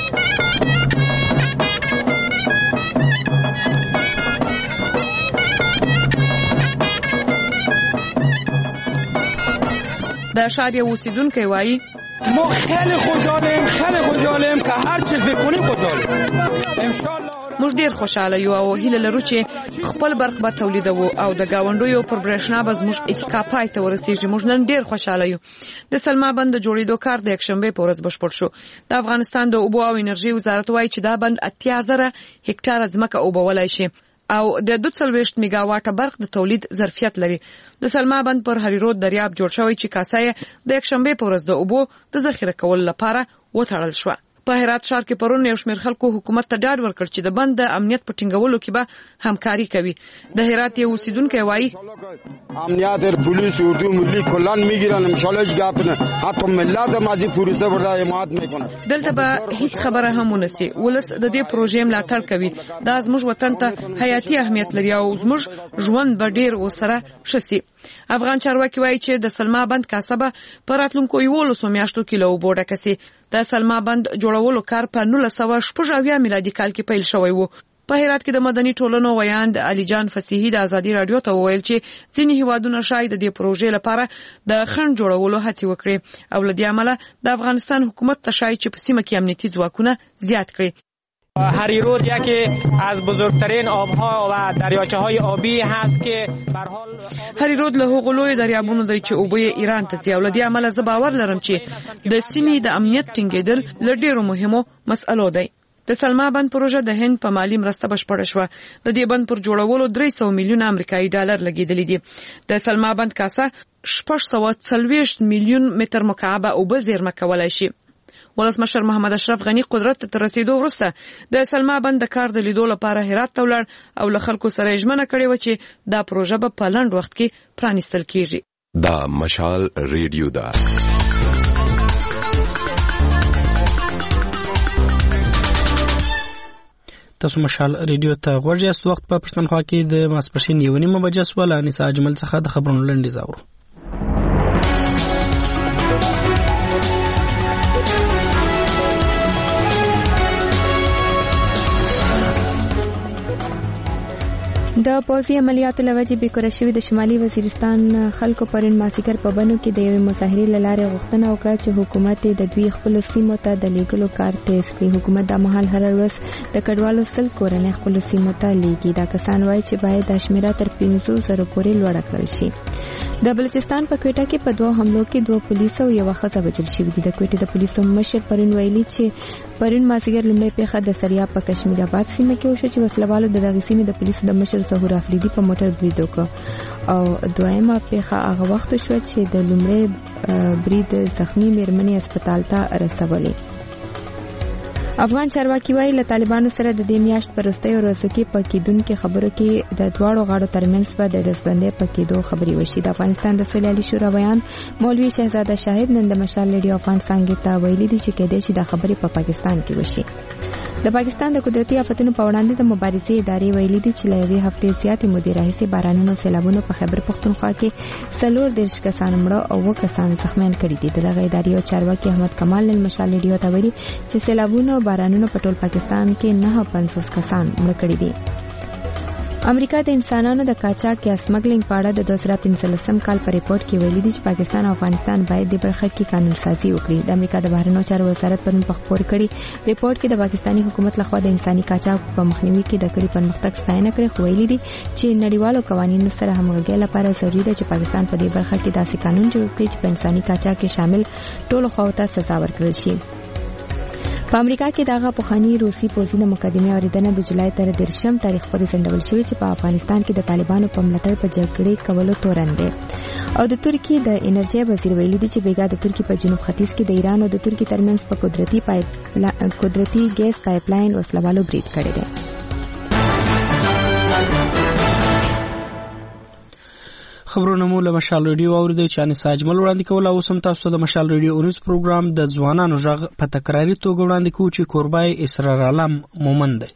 د ښار یو اوسیدونکی وایي ما خیلی خوشحالیم که هر چیز بکنیم خوشحالیم انشالله موږ ډیر خوشاله یو او هیله لرو چې خپل برق به تولیدوو او د گاونډیو پر برېښنا به زموږ اتکا پای ته ورسیږي. موږ نن ډیر خوشاله یو. د سلما بند د جوړېدو کار د یکشنبه په ورځ بشپړ شو. د افغانستان د اوبو او انرژي وزارت وایي چې دا بند 80,000 هکټاره ځمکه اوبولای شي او د 240 میگاواټه برق د تولید ظرفیت لري. د سلما بند پر هریرود دریاب جوړ شوی چې کاسه د یکشنبه په ورځ د اوبو د ذخیره کولو لپاره وتړل شو. په هرات ښار کې پرون یو شمېر خلکو حکومت ته ډاډ ورکړ چې د بند د امنیت په ټینګولو کې به همکاري کوي. د هرات یو اوسیدونکی وایي امنیت پولیس اردو ملی کلان میگیرن ان شاء الله هیچ گپ نه حتی ملت مازی پولیس وردا حمایت میکنه. دلته به هیڅ خبره هم ونسی ولس د دې پروژې ملاتړ کوي. دا زموږ وطن ته حیاتي اهمیت لري او زموږ ژوند به ډیر وسره شسي. افغان چارواکي وایي چې د سلما بند کاسبه پر راتلونکو 11 میاشتو کې له اوبو ډکه سي. د سلما بند جوړولو کار په 1986 میلادي کال کې پیل شوی وو. په هرات کې د مدني ټولنو ویاند علي جان فصیحي د ازادي رادیو ته وویل چې ځینې هیوادونه شاید د دې پروژې لپاره د خنډ جوړولو هڅې وکړي او له دې امله د افغانستان حکومت ته شاید چې په سیمه کې امنیتي ځواکونه زیات کړي. هریرود یکی از بزرگترین آبها و دریاچه‌های آبی هست که به هر حال هریرود له هغو لوی دریابونو دی چې اوبه ایران ته ځي او له دې امله زه باور لرم چې د سیمې د امنیت ټینګېدل له ډېرو مهمو مسئلو دی. د سلما بند پروژه د هند په مالی مرسته بشپړه شوه. د دې بند پر جوړولو 300 میلیون امریکایي ډالر لګېدلي دي. د سلما بند کاسه 640 میلیون متر مکعب اوبه زیرمه کولای شي. ولسمشر محمد اشرف غنی قدرت ته رسیدو وروسته د سلما بند د کار د لیدو لپاره هرات ته ولاړ او له خلکو سره ژمنه کړې و چې دا پروژه به په لنډ وخت کې پرانیستل کیږي. دا مشال ریډیو ده. تاسو مشال ریډیو ته غوږ یاست. وخت په پښتونخوا کې د ماسپښین 1:30 بجې سوال انیسا اجمل څخه د خبرونو لنډیز اورو. د پوځي عملیاتو لوجې بیکاره شوي د شمالي وزیرستان خلکو پرون مازدیګر په بنو کې د یوې مظاهرې له لارې غوښتنه وکړه چې حکومت د دوی خپلو سیمو ته د لیږلو کار تیز کړي. حکومت دا مهال هر ورځ د کډوالو 100 کورنۍ خپلو سیمو ته لیږي. دا کسان وایي چې باید دا شمیره تر 500,000 پورې لوړه کړل شي. د بلوچستان په کوټه کې په 2 حملو کې 2 پولیس او یو ښځه وژل شوي دي. د کوټې د پولیسو مشر پرون ویلي چې پرون مازدیګر لومړی پیښه د سریاب په کشمیر آباد سیمه کې وشوه چې وسلوالو د دغې سیمې د پولیسو د مشر ظهور افریدي په موټر برید وکړ او دویمه پیښه هغه وخت شوه چې د لومړی برید زخمی میرمنې هسپتال ته رسولې. افغان چارواکي وایي له طالبانو سره د دې میاشت په وروستیو ورځو کې په کېدونکو خبرو کې د دواړو غاړو ترمنځ به د ډزبندۍ په کېدو خبرې وشي. د افغانستان د سولې عالي شورا بیان مولوي شهزاده شاهد نن د مشال ریډیو افغان څانګې ته ویلي دي چې کېدای شي دا خبرې په پاکستان کې وشي. د پاکستان د قدرتي آفتونو په وړاندې د مبارزې ادارې ویلي دي چې له یوې هفتې زیاتې مودې راهیسې بارانونو او سیلابونو په خیبر پښتونخوا کې 40 کسان مړه او 2 کسان زخمیان کړي دي. دغه ادارې او چارواکي احمد کمال نن مشال ریډیو ته ویلي چې سیلابونو او بارانونو په ټول پاکستان کې 950 کسان مړه کړي دي. امریکا د انسانانو د قاچاق یا سمګلینګ په اړه د 2015 کال په ریپورت کې ویلي دي چې پاکستان او افغانستان باید د برخه کې قانون سازي وکړي. د امریکا د بهرنیو چارو وزارت پرون په خبر کړي ریپورت کې د پاکستاني حکومت لخوا د انساني قاچاق په مخنیوي کې د کړي پرمختګ ستاینه کړې خو ویلي دي چې نړیوالو قوانینو سره همغږي لپاره ضروري ده چې پاکستان په دې برخه کې داسې قانون جوړ کړي چې په انساني قاچاق کې شامل ټولو خواو ته سزا ورکړل شي. په امریکا کې دغه پخوانی روسي پوځي د مقدمې اوریدنه د جولای تر 13 تاریخ پورې ځنډول شوې چې په افغانستان کې د طالبانو په ملاتړ په جګړې کولو تورن دی. او د ترکیې د انرژي وزیر ویلي دی چې بیګا د ترکیې په جنوب ختیځ کې د ایران او د ترکیې ترمنځ په قدرتي ګیس پایپلاین وسلوالو برید کړی دی. خبرونه مو له مشال ریډیو اوریدل چې انیسا اجمل وړاندې کول او سم تاسو د مشال ریډیو اونیز پروګرام د ځوانانو ژغ په تکراری توګه وړاندې کوو چې کوربای اسرار عالم مومند دی.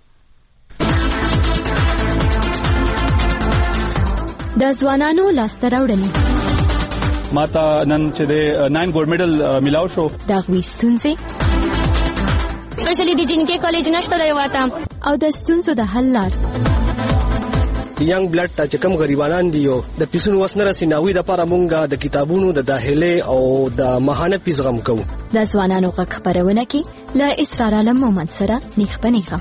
د ځوانانو لاسته راوړنې ماته نن چې د 9 ګولډ میډل ملاو شو. دا غوښتنځي سپیشلی د جنکې کالج نشته دی واته او د ستونزو د حل لار ینګ بلډ ته چې کوم غریبانان دي او د پیسونو وسنه رسیناوي د لپاره مونږه د کتابونو د داخله او د ماهانه پیس غم کوو. د ځوانانو غږ خبرونه کې له اسرار عالم مومند سره نیخ پنیخه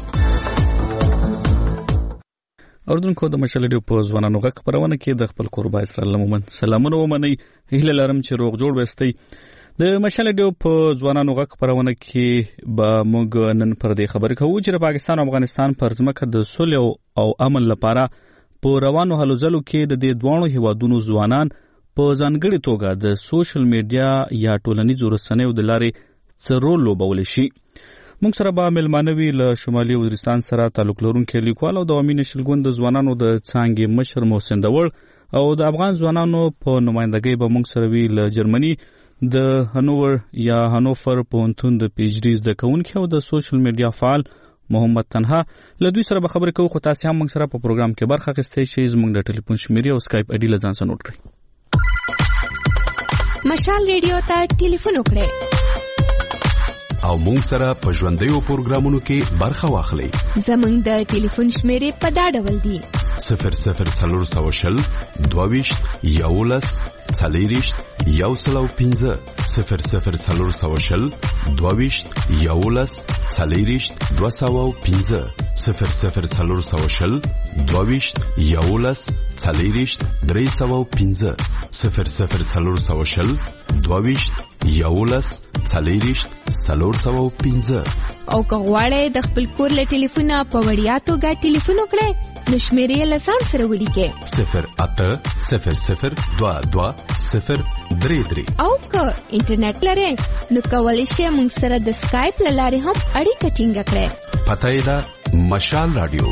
اوردونکو د مشال ریډیو په ځوانانو غږ خبرونه کې د خپل قربا اسرار عالم مومند سلامونه ومني. هیله لرم چې روغ جوړ وستئ. د مشال ریډیو په ځوانانو غږ خبرونه کې به موږ نن پر دې خبرې کوو چې پاکستان او افغانستان پر ځمکه د صلح او امن لپاره په روانو هلو ځلو کې د دې دوانو هیوادونو ځوانان په ځانګړي توګه د سوشل میډیا یا ټولنیزو رسنیو د لارې څه رول لوبولی شي. موږ سره به مېلمانه وي له شمالي وزیرستان سره تعلق لرونکي لیکوال او د عوامي نشل ګوند د ځوانانو د څانګې مشر محسن دور او د افغان ځوانانو په نمائندګۍ به موږ سره وي له جرمني د هنوور یا هنوفر پوهنتون د پی ایچ ډي زده کوونکي او د سوشل میډیا فعال محمد تنها. له دوی سره به خبرې کوو خو تاسو هم موږ سره په پروګرام کې برخه اخیستی شئ. زموږ د ټلیفون شمیرې او سکایپ آی ډي له ځان سره نوٹ کړئ. مشال ریډیو ته ټلیفون وکړئ او موږ سره په ژوندیو پروګرامونو کې برخه واخلئ. زموږ د ټلیفون شمیرې په دا ډول دي: 00 420 11 څلېرشت 115 00 22 11 څلېرشت 215 00 22 11 څلېرشت 315 00 22 11 څلېرشت 315. او که غواړئ د خپل کور له ټلیفونه په وړیا توګه ټلیفون وکړئ نو شمیرې له ځان سره ولیکئ 080022 او که انټرنیټ لرئ نو کولی شئ موږ سره د سکایپ له لارې هم اړیکه ټینګه کړئ. پته یې ده مشال رادیو.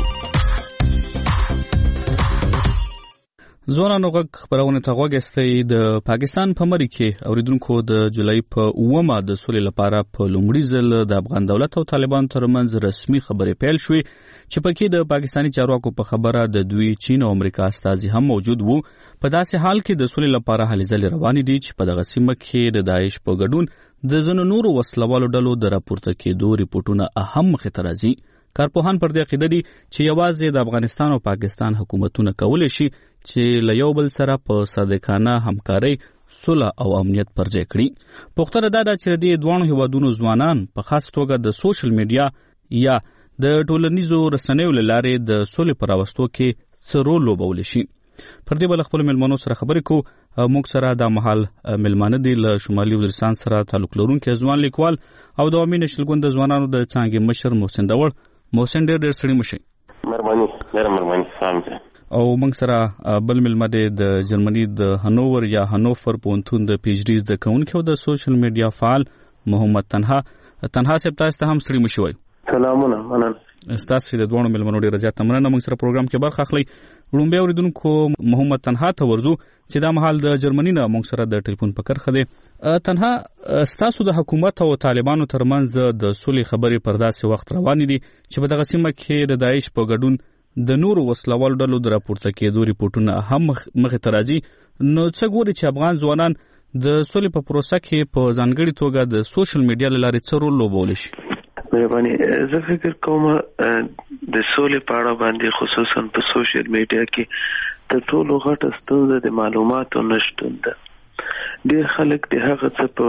ځوانانو غږ خبرونه ته غوږ استئ. د پاکستان په مری کې اوریدونکو د جولای په 9 د سولې لپاره په لومړي ځل د افغان دولت او طالبان ترمنځ رسمي خبرې پیل شوې چې پکې د پاکستاني چارواکو په خبره د دوی چین او امریکا استازي هم موجود وو. په داسې حال کې د سولې لپاره هلې ځلې روانې دي چې په دغه سیمه کې د داعش په ګډون د ځینو نورو وسلوالو ډلو د راپورته کېدو ریپورتونه اهم مخې ته راځي. کارپوهان پر دې عقیده دي چې یوازې د افغانستان او پاکستان حکومتونه کولی شي چې له یو بل سره په صادقانه همکارۍ صلح او امنیت پرځای کړي. پوښتنه دا ده چې د دوه هیوادونو ځوانان په خاص توګه د سوشل میډیا یا د ټولنیزو رسنیو له لارې د سولې پر راوستو کې څه رول لوبولی شي. پر دې بل خپل ملمنو سره خبرې کو. موږ سره د مهال ملمانه دي له شمالي وزیرستان سره تعلق لرونکي ځوان لیکوال او د عوامي نېشنل ګوند د ځوانانو د څانګې مشر محسن داوړ. محسن ډېر سړی مشي مهرباني سلام. او موږ سره بل ملمه دی د جرمني د هنوور یا هنوفر پوهنتون د پی ایچ ډي زده کوونکی او د سوشل میډیا فعال محمد تنها صاحب تاسو ته هم سړي مشي وایو. سلامونه مننه. تاسو د دوه ملمنو ډېر زیات مننه موږ سره پروګرام کې برخه اخلي. وړومبه اوریدونکو محمد تنها ته ورزو چې دا مهال د جرمني نه موږ سره د ټلیفون په کرخه دی. تنها ستاسو د حکومت او طالبانو ترمنځ د صلح خبرې پر داسې وخت روانې دي چې په دغه سیمه کې د داعش په ګډون د نورو وسلوالو ډلو د راپورته کېدو ریپورتونه هم مخې ته راځي. نو څه ګوري چې افغان ځوانان د صلح په پروسه کې په ځانګړي توګه د سوشل میډیا له لارې څه رول لوبولی شي؟ مهرباني زه فکر کوم د سولې په اړه باندې خصوصا په سوشل میډیا کې تر ټولو غټه ستونزه د معلوماتو نشتون ده. ډېر خلک د هغه څه په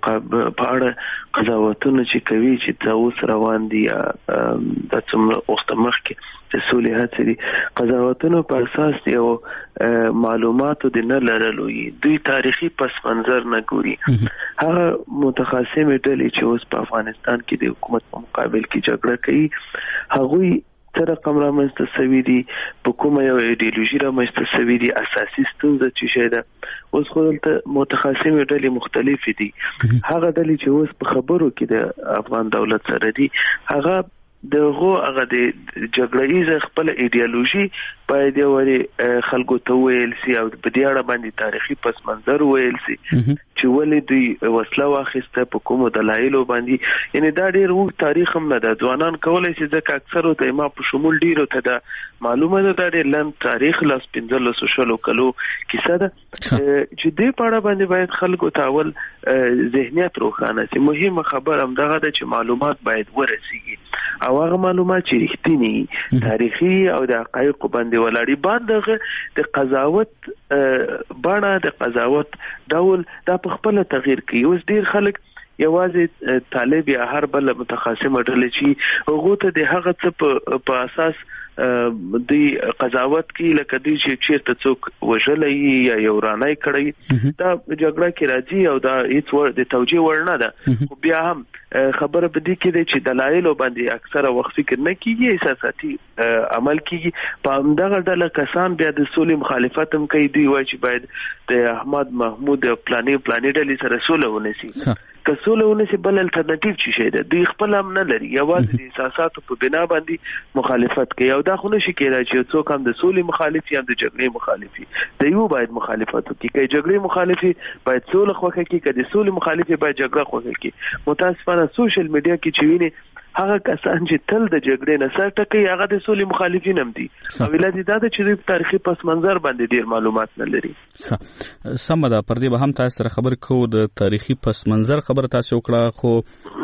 اړه قضاوتونه چې کوي چې دا اوس روان دي د څومره وخت مخکې د سولې هڅې دي قضاوتونو په اساس یو معلوماتو د نه لرلو دوی تاریخي پس منظر نه ګوري. هغه متخاصمې ډلې چې اوس په افغانستان کې د حکومت په مقابل کې جګړه کوي هغوی څه رقم رامنځته سوي دي په کومه یو ایډیولوژي رامنځته سوي دي. اساسي ستونزه چې شی ده اوس خو دلته متخاصمې ډلې مختلفې دي. هغه ډلې چې اوس په خبرو کې د افغان دولت سره دي هغه دغه د جګړې خپل ایډیولوژي باید یې خلکو ته ویل سي او په دې اړه باندې تاریخي پس منظر ویل سي چې ولې دوی وسله واخیسته په کومو دلایلو باندې. یعنی دا ډېر وو تاریخ هم نه ده. ځوانان کولای شي ځکه اکثر ته ما په شمول ډیرو ته دا معلومه ده دا ډېر لن تاریخ لاس 1500 کلو کیسه ده چې دې په اړه باندې باید خلکو ته اول ذهنیت روښانه سي. مهمه خبر هم دغه ده چې معلومات باید ورسیږي او هغه معلومات چې رښتینی تاریخي او د حقایقو باندې ولاړی باندې د قضاوت بڼه د قضاوت ډول دا په خپل تغییر کوي. اوس ډیر خلک یوازې طالب یا هر بل متخاصمه ډلې چې هغه ته د هغه څه په اساس دی قضاوت کی لکه دی چې چیرته څوک وژلې یا یو رانای کړی دا جګړه کې راځي او دا هیڅ د توجیه ورنه ده. خو بیا هم خبره به دي کې چې دلایل باندې اکثره وخت فکر نه کیږي احساساتي عمل کیږي. په همدغه ډله کسان بیا د سولې مخالفت هم کوي. دوی وایي چې باید د احمد محمود پلانې ډلې سره سوله ونیسي. که سوله ونیسي بل الټرنیټیو چې شي ده دوی خپل هم نه لري. یوازې د احساساتو په بنا باندې مخالفت کوي او دا خو نشي کېدای چې څوک هم د سولې مخالف یا د جګړې مخالف وي. د یو باید مخالفت وکړي. که جګړې مخالف باید سوله خوښه کړي. که د سولې مخالف باید جګړه خوښه کړي. متاسفانه سوشل میډیا کې چې ویني هغه کسان چې تل د جګړې نه سر ټکوي هغه د سولې مخالفین هم دي. او ولادي دا چې دوی په تاریخي پس منظر باندې ډیر معلومات نه لري. سم ده. پر دې به هم تاسو سره خبر کوو. د تاریخي پس منظر خبره تاسو وکړه خو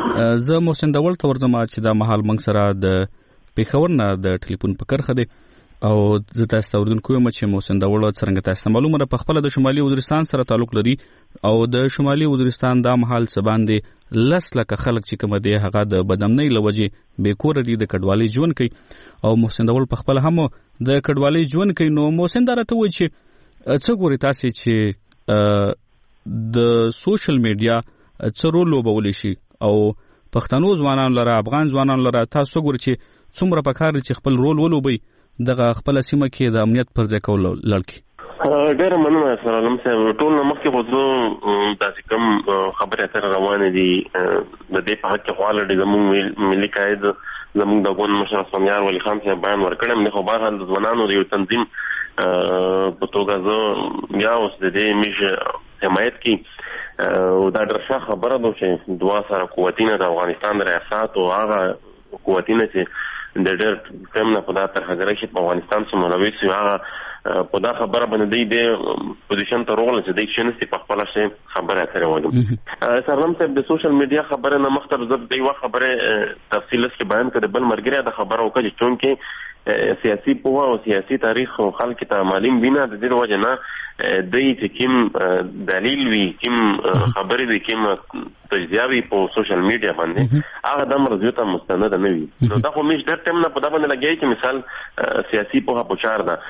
زه محسن داوړ ته ورځم چې دا مهال موږ سره د پیښور نه د ټلیفون په کرخه دی. او زه تاسو ته اوردونکو یم چې محسن داوړ څنګه تاسو معلومه ده په خپل د شمالي وزیرستان سره تعلق لري او د شمالي وزیرستان د محل سباندې لس لکه خلک چې کوم دي هغه د بدامنۍ لوجې به کور دي د کډوالۍ ژوند کوي او محسن داوړ په خپل هم د کډوالۍ ژوند کوي. نو محسن درته وایي چې څه ګوري تاسو چې د سوشل میډیا څه رول لوبولی شي او پښتنو ځوانان لره افغان ځوانان لره تاسو ګوري چې څومره پکار چې خپل رول ولوبي دغه خپل سیمه کې د امنیت پر ځای کول لړکی. ډېر مننه سره لم صاحب. ټول مخکې خو داسې کوم خبرې اترې روانې دي د دې په حق کې خواله دي زموږ ملي قائد زموږ د ګوند مشر سامیار ولی خان صاحب بیان ورکړم نه خو بهرحال د ځوانانو د یو تنظیم په توګه زه بیا اوس د دې میش حمایت کی او دا ډېره خبره ده چې دوا سره قوتینه د افغانستان د ریاست او هغه قوتینه چې د ډېر ټیم نه په دا ترهګرۍ چې په افغانستان کې مولوي سي هغه په دا خبره باندې د پوزیشن ته راغله چې د شنستي په خپل شي خبره اترې وایي. سرلم صاحب د سوشل میډیا خبره نه مختلف زب دی وا خبره تفصیل کې بیان کړي بل مرګره د خبره وکړي چې سیاسي پوهه او سیاسي تاریخ خلک ته معلوم وینه د دې وجه نه د چې کوم دلیل وی کوم خبرې وی کوم تجزیه وی په سوشل میډیا باندې هغه د مرزو ته مستند نه وي. نو دا خو مش ډېر ټیم نه په دا باندې لګي چې مثال سیاسي پوهه پوښار ده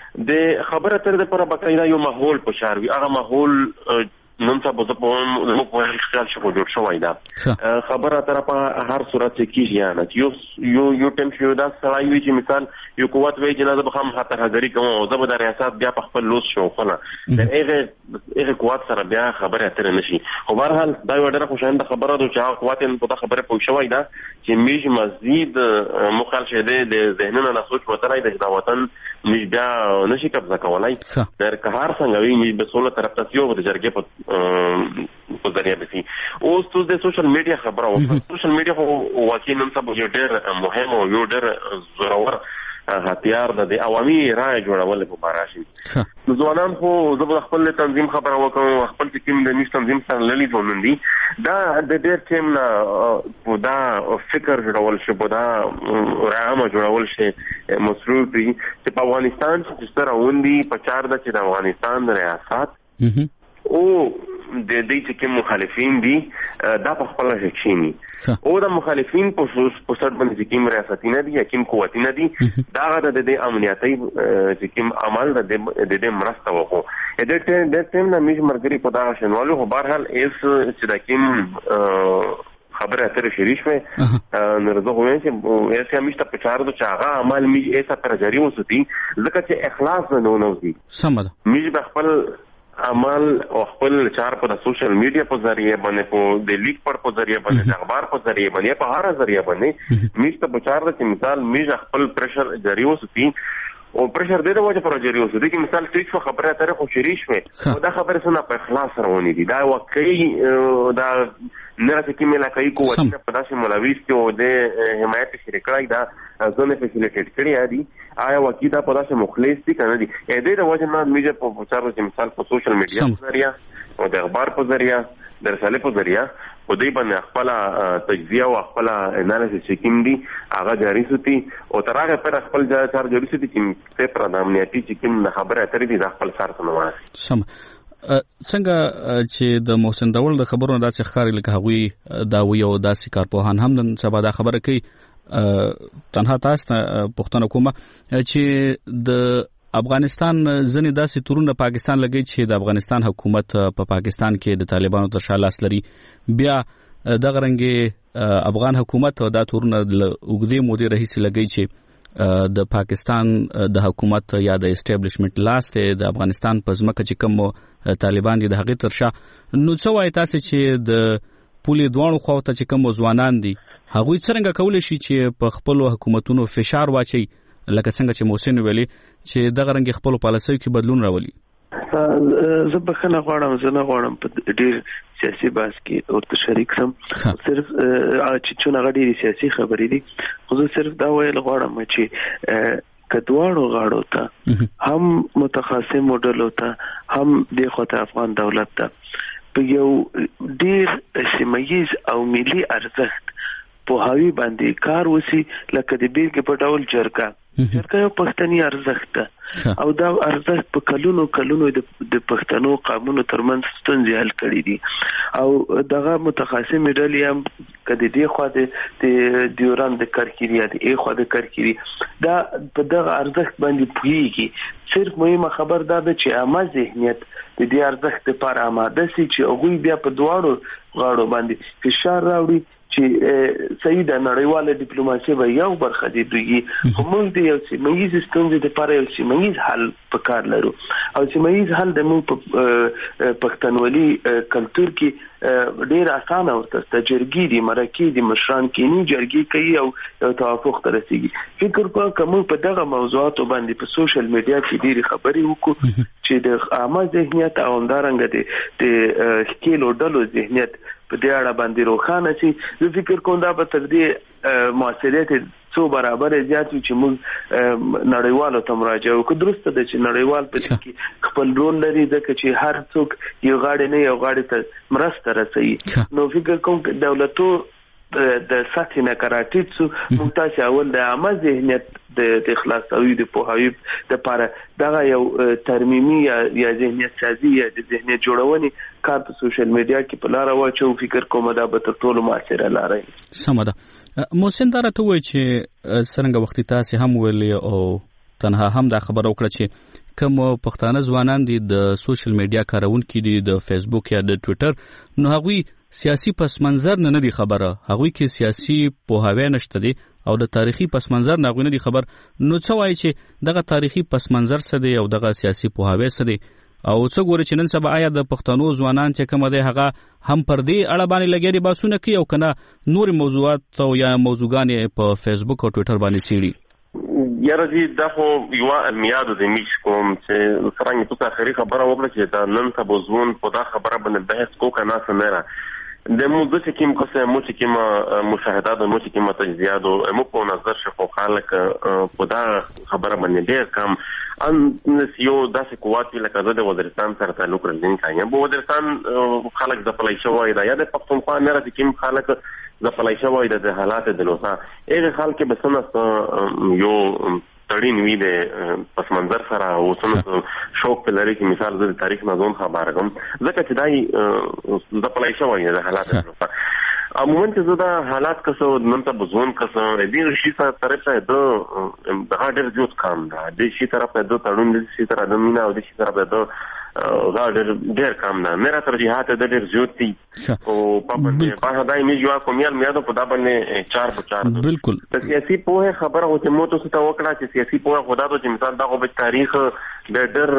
د خبره تر دې پر بقایدا یو ماحول پوښار وي هغه ماحول نن سبا زه په موږ په خیال شو جوړ شوی دا خبره تر په هر صورت کې کیږي نه یو ټیم شو دا سړی وی چې مثال یو قوت وی چې نه به هم خطر هغری کوم او زه به د ریاست بیا په خپل لوس شو خو نه هغه قوت سره بیا خبره اتر نشي. خو بهرحال دا یو ډېره خوشاینده خبره ده چې هغه قوت په خبره پوه شوی دا چې میش مزید مخال شه د ذهنونه نه سوچ وترای د وطن مش بیا نشي قبضه کولای در کهار څنګه وی مش به سوله طرف ته یو د جرګې په ذریعہ به سي اوس تو د سوشل میډیا خبره او سوشل میډیا خو واقعي نن سبا یو ډېر مهم او یو ډېر ضرور هتیار د عوامي رائے جوړول په باراشي. نو ځوانان خو زه خپل تنظیم خبره وکم خپل ټیم د نش تنظیم سره للی ځوانان دي دا د ډېر ټیم نه دا فکر جوړول شي په دا رامه جوړول شي مصروف دي چې په افغانستان چې سره وندي په چار د چې د افغانستان ریاست او د دې چې کوم مخالفین دي دا په خپل شکشيني او د مخالفین په سر باندې کوم ریاستي نه دي کوم قوتي نه دي دا د دې امنیتي چې کوم عمل د دې مرسته وکړو د ټیم نه میش مرګري په دا شنوالو خو بهرحال اس چې د کوم خبره اتر شریش وې نرزه وې چې ایسه مشته په چار د چاغه عمل می ایسه پر جاری وسدي ځکه چې اخلاص نه نوځي سمه می به خپل عمل او خپل چار په سوشل میډیا په ذریعہ باندې په د لیک په ذریعہ باندې د اخبار په ذریعہ باندې په هر ذریعہ باندې میشته په چار د مثال میج خپل پرشر جاری وسدي او پرشر دې د وجه پر جاری وسدي چې مثال ټیک خبره اتر خو شریش وې دا خبره سره په اخلاص روانې دي دا واقعي دا نه چې کومه لکه کومه په داسې مولویست او د حمایت شریکای دا ځونه فیسیلیټیټ کړی دي آیا وکیدا په داسې مخلص دي کنه دي دې د وجه نه میډیا په پوښتنه چې مثال په سوشل میډیا په ذریعہ او د اخبار په ذریعہ د رساله په ذریعہ په دې باندې خپل تجزیه او خپل انالیسس چکیم دي هغه جاری سوتي او تر هغه پر خپل ځای جاری سوتي چې په پردامنیتي چکیم خبره اترې دي د خپل سره نواسي سم څنګه چې د محسن داوړ د خبرونو داسې ښکاري لکه هغوی دا وی او داسې کارپوهان هم نن سبا دا خبره کوي تنها تاسو ته پوښتنه کومه چې د افغانستان ځنې داسې تورونه پاکستان لګي چې د افغانستان حکومت په پاکستان کې د طالبانو تر شا لاس لري بیا دغه رنګ افغان حکومت دا تورونه اوږدې مودې راهیسې لګي چې د پاکستان د حکومت یا د اسټابلیشمنت لاس ته د افغانستان په ځمکه چې کوم طالبان دي د هغې تر شا نو څه وایي تاسو چې د پولې دواړو خواو ته چې کوم ځوانان دي هغوی څنګه کولی شي چې په خپلو حکومتونو فشار واچي لکه څنګه چې محسن ویلي چې دغه رنګ خپلو پالیسیو کې بدلون راولي. زه بخښنه غواړم زه نه غواړم په ډېر سیاسي بحث کې ورته شریک سم صرف چې چون هغه ډېرې سیاسي خبرې دي خو زه صرف دا ویل غواړم چې کدواړو غاړو ته هم متخاصم ډلو ته هم د خواته افغان دولت ته په یو ډېر سیمه‌ییز او ملي ارزښت په هاوی باندې کار وسی لکه د بیرګ په ډول جرګه شرکه یو پښتني ارزښت ده او دا ارزښت په کلونو د پښتنو قومونو ترمنځ ستونزې حل کړي دي او دغه متخصص ډلې هم کدي دی خو د دیوران د کرکيري یا د خو د کرکيري دا په دغه ارزښت باندې پوهیږي صرف مهمه خبر دا ده چې عامه ذهنیت د دې ارزښت لپاره آماده سي چې هغه بیا په دواړو غاړو باندې فشار راوړي چې صحیح د نړیواله ډیپلوماسي به یو برخه دي دوی خو موږ د یو سیمه‌ییز ستونزې لپاره یو سیمه‌ییز حل پکار لرو او سیمه‌ییز حل د موږ په پښتونولي کلچر کې ډیر اسانه ورته جرګې دي مرکې دي مشران کینی جرګې کوي او یو توافق ته رسیږي فکر کوم کوم په دغه موضوعاتو باندې په سوشل میډیا کې ډیر خبرې وکړو چې د عامه ذهنیت او همدارنګه د خکیلو ډلو ذهنیت په دې اړه باندې روښانه شي زه فکر کوم دا به تر دې موثریت څو برابر زیات چې موږ نړیوالو ته مراجعه وکړو درسته ده چې نړیوال په دې کې خپل رول لري ځکه چې هر څوک یو غاړه نه یو غاړه ته مرسته رسوي نو فکر کوم دولتو د ساتنه کراټیټ سو ممتاز اول د عامه ذهنیت د اخلاصوي د پوهاوی د لپاره دا یو ترمیمي یا ذهنیت سازي یا د ذهنیت جوړونې کار په سوشل میډیا کې په لار واچو فکر کوم دا به تر ټولو موثره لار وي سمده محسن دا راته وایي چې څنګه وخت تاسو هم ویلې او تنها هم دا خبر وکړه چې کوم پښتانه ځوانان دي د سوشل میډیا کارونکي دي د فیسبوک یا د ټوئیټر نو هغوی سیاسي پس منظر نه دي خبره هغوی کې سیاسي پوهاوی نشته دي او د تاریخي پس منظر نه غوښنه دي خبر نو څه وایي چې دغه تاریخي پس منظر څه دی او دغه سیاسي پوهاوی څه دی او څه ګوري چې نن سبا آیا د پښتنو ځوانان چې کوم دی هغه هم پر دې اړه باندې لګیږي باسونه کوي او کنه نور موضوعات او یا موضوعګان په فیسبوک او ټوئیټر باندې سیړي یاره دي دا خو یو میادو د میش کوم چې څنګه په اخري خبره وکړه چې دا نن سبا ځون په دا خبره باندې بحث کوه نه سمره د موضوع چې کوم څه مو چې کوم مشاهدات او مو چې کوم تجزیات او مو په نظر شفو خلک په دا خبره باندې ډېر کم ان یو داسې قوت لکه د وزیرستان سره تعلق لري کایم په وزیرستان خلک د پلای شوی دا یا د پښتونخوا نه راځي کوم خلک د پلای شوی د حالات د لوسا اې خلک به سنت یو تړین وی د پس منظر سره او څنګه شوق په لري چې مثال د تاریخ نظم خبره کوم ځکه چې دای د پلای شوی د حالات د لوسا عموما چې دا حالات کسو نن ته بزون کسو دې شي سره طرف ته د هاډر جوت کام دا د شي طرف ته د تړون د شي طرف د مینا او د شي طرف د غاډر ډیر کام نه مېرا ترجیحات د ډیر زیات دي او په باندې دای می جو کومیال میادو په دا باندې 4 په 4 بالکل د سیاسي په خبره او چې موټو څه وکړه چې سیاسي په خدا ته چې مثال دا په تاریخ د ډر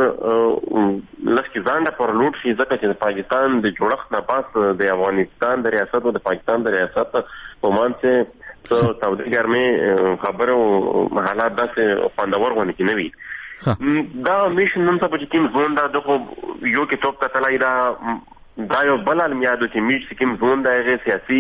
لکه ځانډه پر لوټ شي ځکه چې د پاکستان د جوړښت نه پاس د افغانستان د ریاست او د پاکستان د ریاست په مانڅه ته سعودي ګرمه خبره او حالات داسې پاندور ونه کې نوي دا میشن نن ته په کوم ځون دا دغه یو کې توپ کتلای دا یو بل میادو چې میش کوم ځون دا غیر سیاسي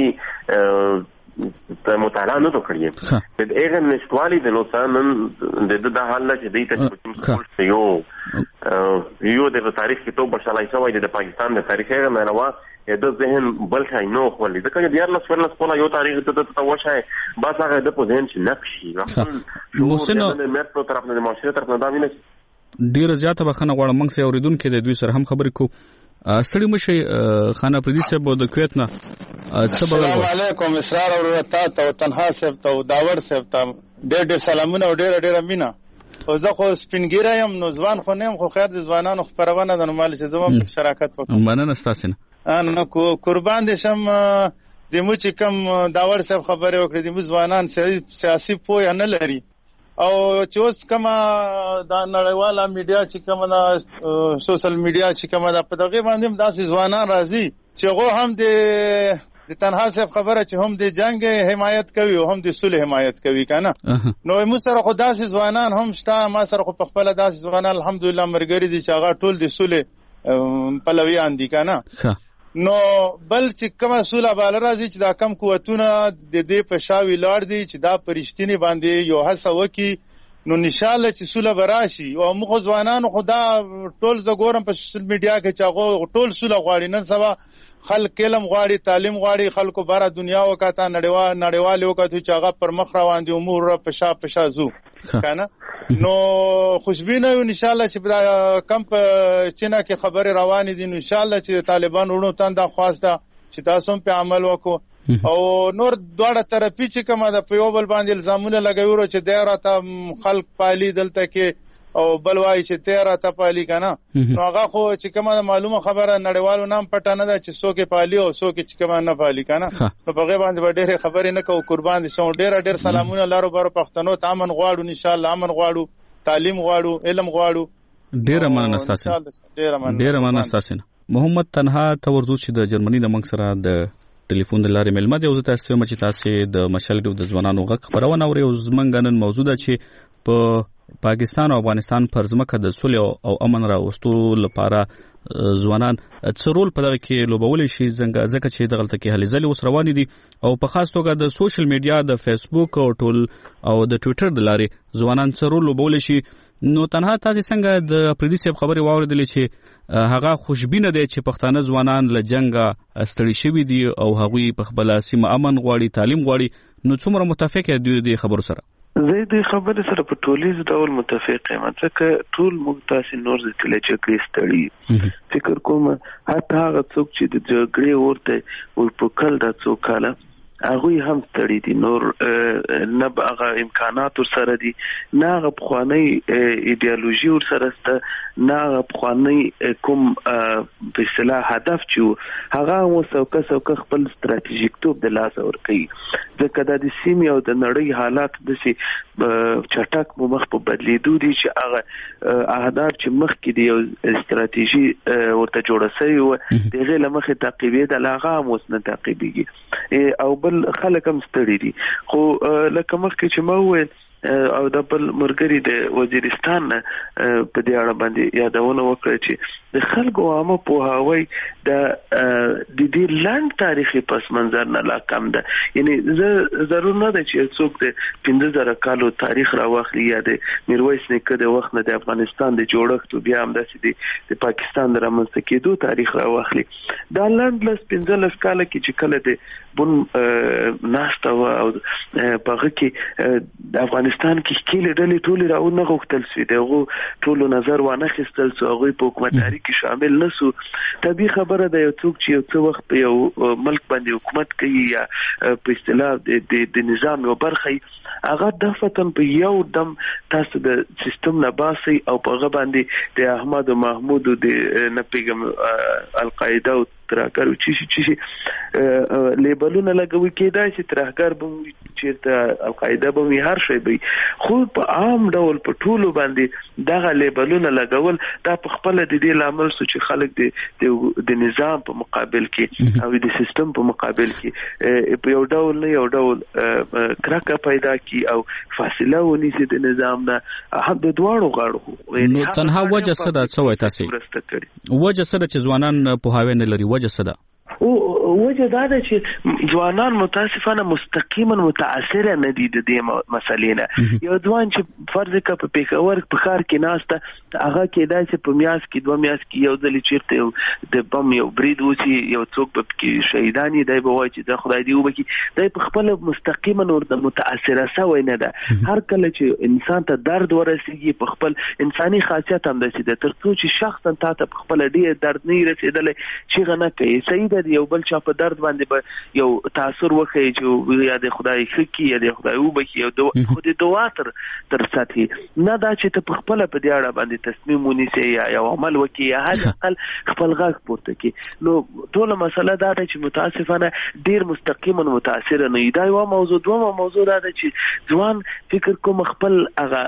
مطالعه نه وکړي د هغه نشټوالي د لوسانن د حال چې د ته یو د تاریخ کې توپ بشالای شوی د پاکستان د تاریخ نه علاوه د ذهن بل ځای نو خولي ځکه د یارلس ورلس کوله یو تاریخ ته وشای بس هغه د په ذهن چې نقشي محسن د مرتو طرف نه د معاشره طرف نه دا ویني ډیره زیاته بخنه غواړم موږ سره اوریدونکو د دوی سره هم خبرې کو ستړي مشي خانه پردي صاحب د کویت نه السلام علیکم اسرار او ته تنها صاحب ته داور صاحب ته ډېر سلامونه او ډېر مینا او زه خو سپینګیره یم نو ځوان خو نیم خو خیر د ځوانانو خبرونه د نومال چې زموږ شراکت وکړم مننه ستاسو نو قربان دي شم د مو چې کم داور صاحب خبره وکړه د ځوانان سیاسي پوهه نه لري او چې اوس کومه د نړیواله میډیا چې کومه د سوشل میډیا چې کومه د په دغه باندې داسې ځوانان راځي چې هغه هم د تنها صاحب خبره چې هم د جنگ حمایت کوي او هم د صلح حمایت کوي کنه نو موږ سره خو داسې ځوانان هم شته ما سره خو په خپل داسې ځوانان الحمدلله مرګري دي چې هغه ټول د صلح پلویان دي کنه نو بل چې کومه صلح بال راځي چې دا کم قوتونه د دې په شاوی لاړ دي چې دا پرشتنی باندې یو هڅه وکي نو نشاله چې صلح براشي او موږ ځوانانو خدا ټول زګورم په سوشل میډیا کې چې هغه ټول صلح غواړي نن سبا خلک علم غواړي تعلیم غواړي خلکو بارا دنیا وکاته نړیوال وکاته چې هغه پر مخ روان دي امور په شا زو کنه نو خوشبینه یو ان شاء الله چې کم په چینا کې خبره روانې دي ان شاء الله چې طالبان ورونو تنده خواسته چې تاسو په عمل وکړو او نور دواړه طرفي چې کومه د پیوبل باندې الزامونه لګوي چې د راته خلق پالي دلته کې او بل وای چې 13 ته پالي کنه نو هغه خو چې کومه معلومه خبره نړیوالو نام پټه نه ده چې څوک پالي او څوک چې کومه نه پالي کنه نو په غو باندې ډېر خبرې نه کوو قربان دي شو ډېر سلامونه لارو بارو پښتنو ته امن غواړو ان شاء الله امن غواړو تعلیم غواړو علم غواړو ډېر مننه تاسو ډېر مننه تاسو محمد تنها تورزو چې د جرمني د منګ سره د ټلیفون د لارې ملما دی او تاسو ته چې تاسو د مشال ډیو د ځوانانو غږ خبرونه اوري او زمنګنن موضوع ده چې په پاکستان او افغانستان پر ځمکه د صلح او امن راوستو لپاره ځوانان څه رول په دغه کې لوبولی شي ځکه چې دغلته کې هلې ځلې اوس روانې دي او په خاص توګه د سوشل میډیا د فیسبوک او ټول او د ټویټر د لارې ځوانان څه رول لوبولی شي نو تنها تاسو څنګه د اپریدي صاحب خبرې واوریدلې چې هغه خوشبینه دی چې پښتانه ځوانان له جنگه ستړي شوي دي او هغوی په خپل سیمه امن غواړي تعلیم غواړي نو څومره متفق دي د خبرو سره زه د خبرې سره په ټولیز ډول متفق یم ځکه ټول موږ تاسو نور د جګړې ستړي فکر کوم حتی هغه څوک چې د جګړې ورته او په کل د څوک کاله هغه هم ستړي دي نور نه هغه امکانات سره دي نه هغه خواني ایدئولوژي سره ست نه هغه خواني کوم په اصطلاح هدف چې هغه مو څوک خپل ستراتیژیک توپ د لاس ور کوي ځکه د سیمې او د نړۍ حالات د سي چټک مخ په بدلیدو دي چې هغه اهداف چې مخ کې دی ستراتیژي ورته جوړه شوی و دغه لمخه تعقیبې د لاغه موسنه تعقیبېږي او بل خلک هم ستړي دي خو لکه مخکې چې ما وویل او د بل مرګري د وزیرستان په دې اړه باندې یادونه وکړه چې د خلکو عامه په هواي د دې لاند تاریخي پس منظر نه لا کم ده یعنی ضرور نه ده چې څوک د 15000 کالو تاریخ راوخلي یا د میرویس نیکه د وخت نه د افغانستان د جوړښت بیا هم د پاکستان د رامنځته کېدو تاریخ راوخلي دا لاند لس 15 کال کې چې کله د بن ناشته او په کې د افغانستان کې کله ډلې ټول راونه غوښتل سوي دغه ټول نظر وانه خستل سو هغه په حکومتداري کې شامل نسو طبي خبره ده یو څوک چې یو څو وخت په یو ملک باندې حکومت کوي یا په اصطلاح د نظام یو برخه هغه دفتن په یو دم تاسو د سیستم نه باسي او په هغه باندې د احمد او محمود د نپیګم القاعده او ترهګر چې لیبلونه لګوي کېدای چې ترهګر به چیرته القاعده به هر شي به خو په عام ډول په ټولو باندې دغه لیبلونه لګول دا په خپل د دې لامل چې خلک د نظام په مقابل کې او د سیستم په مقابل کې په یو ډول نه یو ډول کرکه پیدا کی او فاصله ونیسي د نظام نه هم د دواړو غاړو نو تنها وجه څه ده څه وای تاسو وجه څه ده چې ځوانان په هاوی نه لري وجه څه ده او وجه دا ده چې ځوانان متاسفانه مستقیما متاثر نه دي د دې مسلې نه یو ځوان چې فرض کړه په پیښور په ښار کې ناشته هغه کې دا چې په میاس کې دوه میاس کې یو ځل چیرته د بم یو برید وسی یو څوک په کې شهیدانی دی به وایي چې د خدای دی وبکي دی په خپل مستقیما ورته متاثر شوی نه ده هر کله چې انسان ته درد ورسیږي په خپل انساني خاصیت هم ده چې تر څو چې شخصا ته په خپل ډیر درد نه رسیدلې چې غنه کوي سید یو بل چا په درد باندې به یو تاثیر وکړي چې یا د خدای خکی یا د خدای وبکي یو خو د دعا تر ساتي نه دا چې ته په خپل په دې اړه باندې تصمیم ونیسي یا یو عمل وکړي یا هر خپل غږ پورته کړي نو ټول مسله دا ده چې متاسفانه ډیر مستقیما متاثر نه دی یو موضوع دوه موضوع دا ده چې ځوان فکر کوم خپل هغه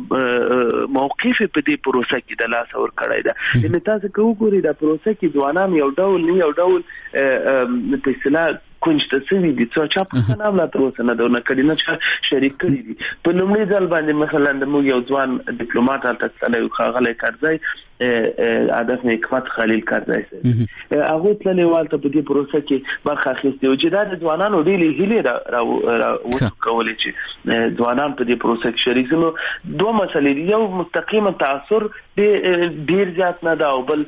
موقف په دې پروسه کې د لاس اور کړی دا ان تاسو کوګوري دا پروسه کې ځوانان یو ډول نه یو ډول په اصطلاح کونج ته سوي دي څو چا په نام لا تر اوسه نه دونه کړي نه چې شریک کړي دي په لومړي ځل باندې مثلا د موږ یو ځوان ډیپلوماټ تل یو خاغلی کارځای هدف حکمت خلیل کارځای هغه تل والته په دې پروسه کې برخه اخیستي او چې دا ځوانانو ډېری هلي را وکولې چې ځوانان په دې پروسه کې شریک شول دوه مسلې دي یو مستقیم تاثر ډیر زیات نه دا او بل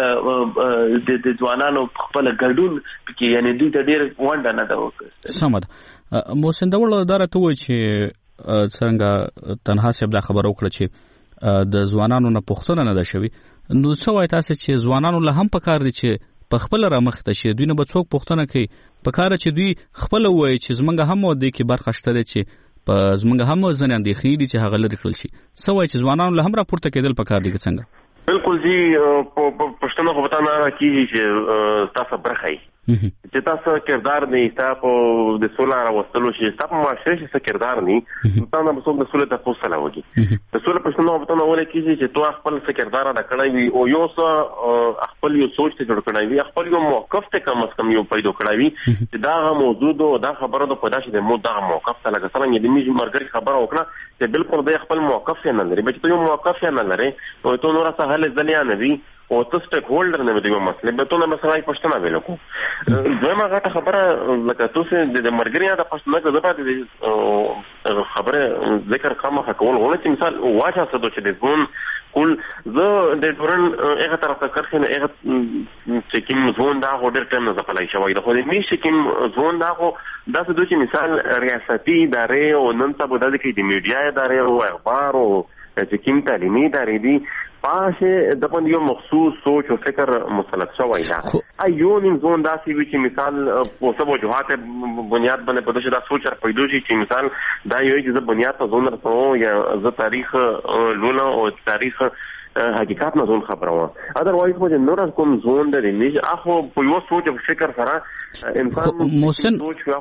د ځوانانو خپل ګډون کې یعنی دوی ته ډیر وانډه نه دا وکړه سمد محسن داول دارته و چې څنګه تنها صاحب دا خبر وکړه چې د ځوانانو نه پوښتنه نه ده شوی، نو څه وایي تاسو چې ځوانانو له هم پکار دي چې په خپل رامخ ته شي، دوی نه به څوک پوښتنه کوي، پکاره چې دوی خپل وایي چې زمونږ هم د کې برخه شته چې په زمونږ هم ځنه اندېښنې دي چې هغه لري کړل شي، څه وایي چې ځوانانو له هم راپورته کېدل پکار دي څنګه؟ بالکل جی پښتنه خو پتا نه راکېږي چې تاسو برخه یې چې تاسو کردار نه تاسو د سولا راوستلو شي، تاسو معاشره شي کردار نه تاسو به څوک د سولې ته فوسله وږي د سولې پښتنه په تاسو ولې کېږي چې تو خپل کردار ادا کړی وي او یو څه خپل یو سوچ ته جوړ کړی وي، خپل یو موقف ته کم از کم یو پیدا کړی وي چې دا موجود او دا خبره د پیدا شي د مو دا موقف ته لکه څنګه د میږي مرګري خبره وکړه چې بالکل د خپل موقف نه لري، به ته یو موقف نه لري او ته نور څه حل ځلیا نه وي او ته سټیک هولډر نه دی مسله به ته نه مثلا پښتنه ویل کو زما غټه خبره لکه تاسو د مرګریا د پښتنه د زبر خبره ذکر کومه کول غواړم چې مثال واچا څه چې د ځون کول زه د ډورن هغه طرف ته کرخنه هغه چې کوم ځون دا هوډر ټیم نه ځپلای شوی د خو دې میش کوم ځون دا خو دا څه دوی مثال ریاستي ادارې او نن څه بده کې د میډیا ادارې او اخبار او چې کوم تعلیمي ادارې دي پاسه د پوند یو مخصوص سوچ او فکر مسلط شوی دا ایو نیم ځون دا چې چې مثال په سبو جوهات بنیاد باندې په دغه سوچ را پیدا شي چې مثال دا یو چې بنیاد ته ځون راځو یا ز تاریخ لونه او تاریخ حقیقت نه ځون خبره و اذروایز مو نور کوم ځون د نه اخو په یو سوچ او فکر سره انسان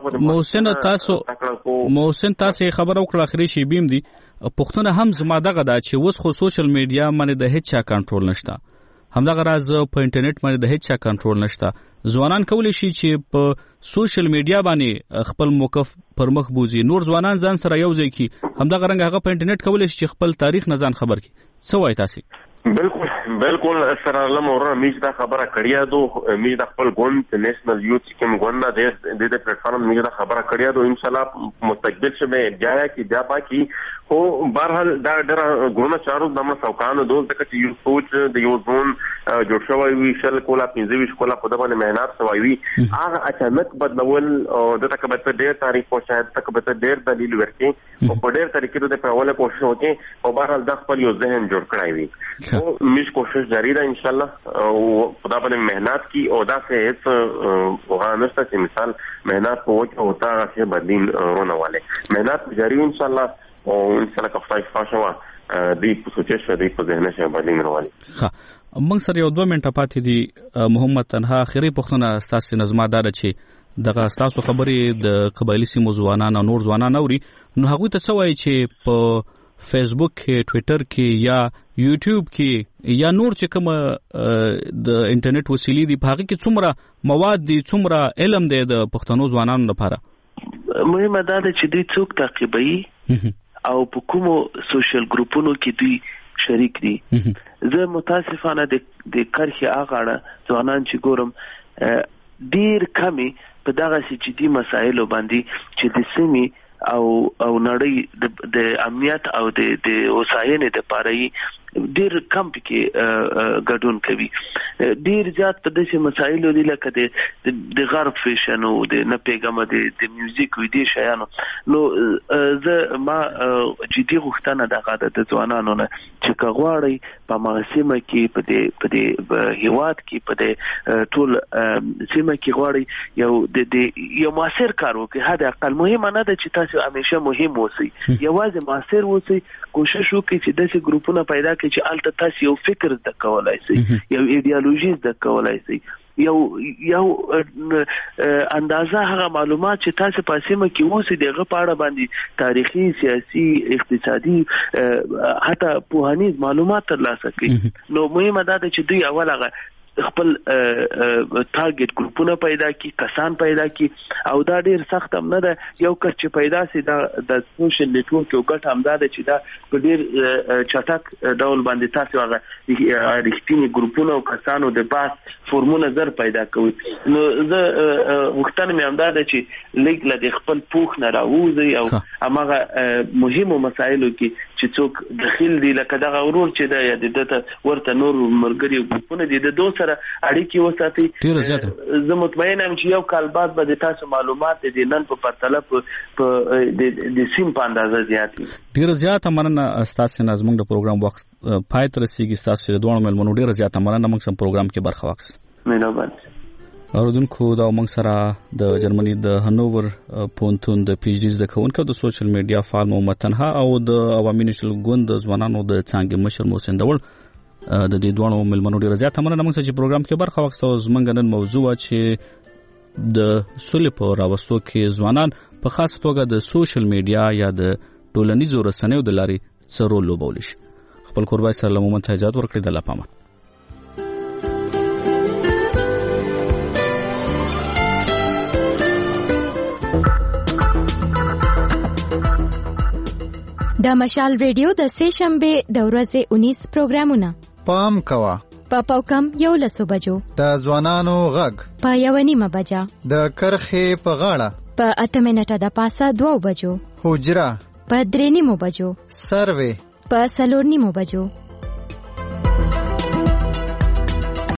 محسن تاسو خبر وکړه اخري شی بیم دي پښتنه هم زما دغه دا چې وس خو سوشل میډیا باندې د هیڅ چا کنټرول نشته، همدغه راز په انټرنیټ باندې د هیڅ چا کنټرول نشته، ځوانان کولی شي چې په سوشل میډیا باندې خپل موقف پر مخ بوزي، نور ځوانان ځان سره یو ځای کی همدغه رنګ هغه په انټرنیټ کولی شي چې خپل تاریخ نه ځان خبر کی، څه وایي تاسو؟ بالکل سره لمره میج دا خبره کړیا دو میج د خپل ګوند نېشنل یوث کیم ګوند د دې پلیټ فارم میج دا خبره کړیا دو ان شاء الله مستقبل شمه بیا کی بیا باقی خو بهرحال دا ډېر ګونه چارو د مسوکانو دوه تک چې یو سوچ د یو ځون جوړ شوی وي شل کولا 25 کولا په دغه مهنت شوی وي هغه اچانک بدلول او د تک به ډېر تاریخ او شاید تک به ډېر دلیل ورکې او په ډېر طریقې ته په اوله کوشش وکړي او بهرحال د خپل یو ذهن جوړ کړی وي میش کوشش جاری ده ان شاء الله او خدا باندې مهنت کی او دا سے هیڅ وغانسته چې مثال مهنت په وجه ہوتا ہے بدین رونا والے مهنت جاری ان شاء الله او ان شاء الله کفای فاشوا دی سوچش دی په ذهن شه بدین روالي ها موږ سره یو 2 منټه پاتې دي محمد تنها اخري پښتنه ستاسو نظمدار چې دغه ستاسو خبرې د قبایلی سیمو ځوانان او نور ځوانان اوري نو هغه ته څه وایي چې په فیسبوک کې ټوئیټر کې یا یوټیوب کې یا نور چې کوم د انټرنیټ وسیلې دي په هغه کې څومره مواد دي څومره علم دی د پښتنو ځوانانو لپاره؟ مهمه دا ده چې دوی څوک تعقیبوي او په کومو سوشل ګروپونو کې دوی شریک دي. زه متاسفانه د کرخي اغاړه ځوانان چې ګورم ډیر کمی په دغه جدي مسایلو باندې چې د سیمې او نړۍ د امنیت او د وسایلو د پاره ډیر کم کې ګډون کوي. ډیر زیات په داسې مسایلو دي لکه د غرب فیشن او د نه پیغام د میوزیک وي دي شیانو. نو زه ما جدي غوښتنه دغه د ځوانانو نه چې کغواړي په ماسیمه کې په دې هیواد کې په دې ټول سیمه کې غواړي یو موثر کار وکړي. هدا اقل مهمه نه ده چې تاسو همیشه مهم اوسئ، یوازې موثر اوسئ. کوشش وکړئ چې داسې ګروپونه پیدا کړئ چې الته تاسو یو فکر زده کولای شئ، یو ایډیالوژي زده کولای شئ، یو اندازه هغه معلومات چې تاسو په سیمه کې اوسئ دغه په اړه باندې تاریخي، سیاسي، اقتصادي حتی پوهنیز معلومات ترلاسه کړئ. نو مهمه ده چې دوی اول هغه خپل ټارګټ ګروپونه پیدا کی، کسان پیدا کی او دا ډیر سخت هم نه ده. یو کس چې پیدا سي د سوشل نیټورک یو ګټ هم ده چې دا په ډیر چټک ډول باندې تاسو هغه رښتینی ګروپونه او کسانو د باس فورمونه زر پیدا کوي. نو زه وختونه مې هم ده چې لیک له خپل پوښ نه راوځي او هغه مهمو مسایلو کې چې څوک دخیل دي لکه دغه ورور چې دا یا د ورته نور مرګري ګروپونه دي د دوه سره اړیکې وساتي. زه مطمئن یم چې یو کال بعد به تاسو معلومات د نن په پرتله په د سیم په اندازه زیات دي. ډیر زیات مننه تاسو نه زموږ د پروګرام وخت پای تر رسیدي. تاسو د دوه ملمنو ډیر زیات مننه موږ سم پروګرام کې برخه واخیست. مهرباني. اوردونکو دا موږ سره د جرمني د هنوور پونتون د پی ایچ ډي زده کوونکو د سوشل میډیا فعال محمد تنها او د عوامي نشل ګوند د ځوانانو د څانګې مشر محسن دول د دې دوه ملمنو ډیر زیات مننه موږ چې پروګرام کې برخه واخیسته. زمونږ نن موضوع چې د سولې په راوستو کې ځوانان په خاص توګه د سوشل میډیا یا د ټولنیزو رسنیو د لارې څه رول لوبولی شي. خپل کوربای سره له مومن ته اجازه ورکړئ. د الله پامان. د مشال ریډیو د سه شنبه د ورځې 19 پروګرامونه پام کوا په پاوکم 11 بجو د ځوانانو غږ په 1:30 بجا د کرخې په غاړه په 8 منټه د پاسه 2 بجو حجره په 3:30 بجو سروې په 4:30 بجو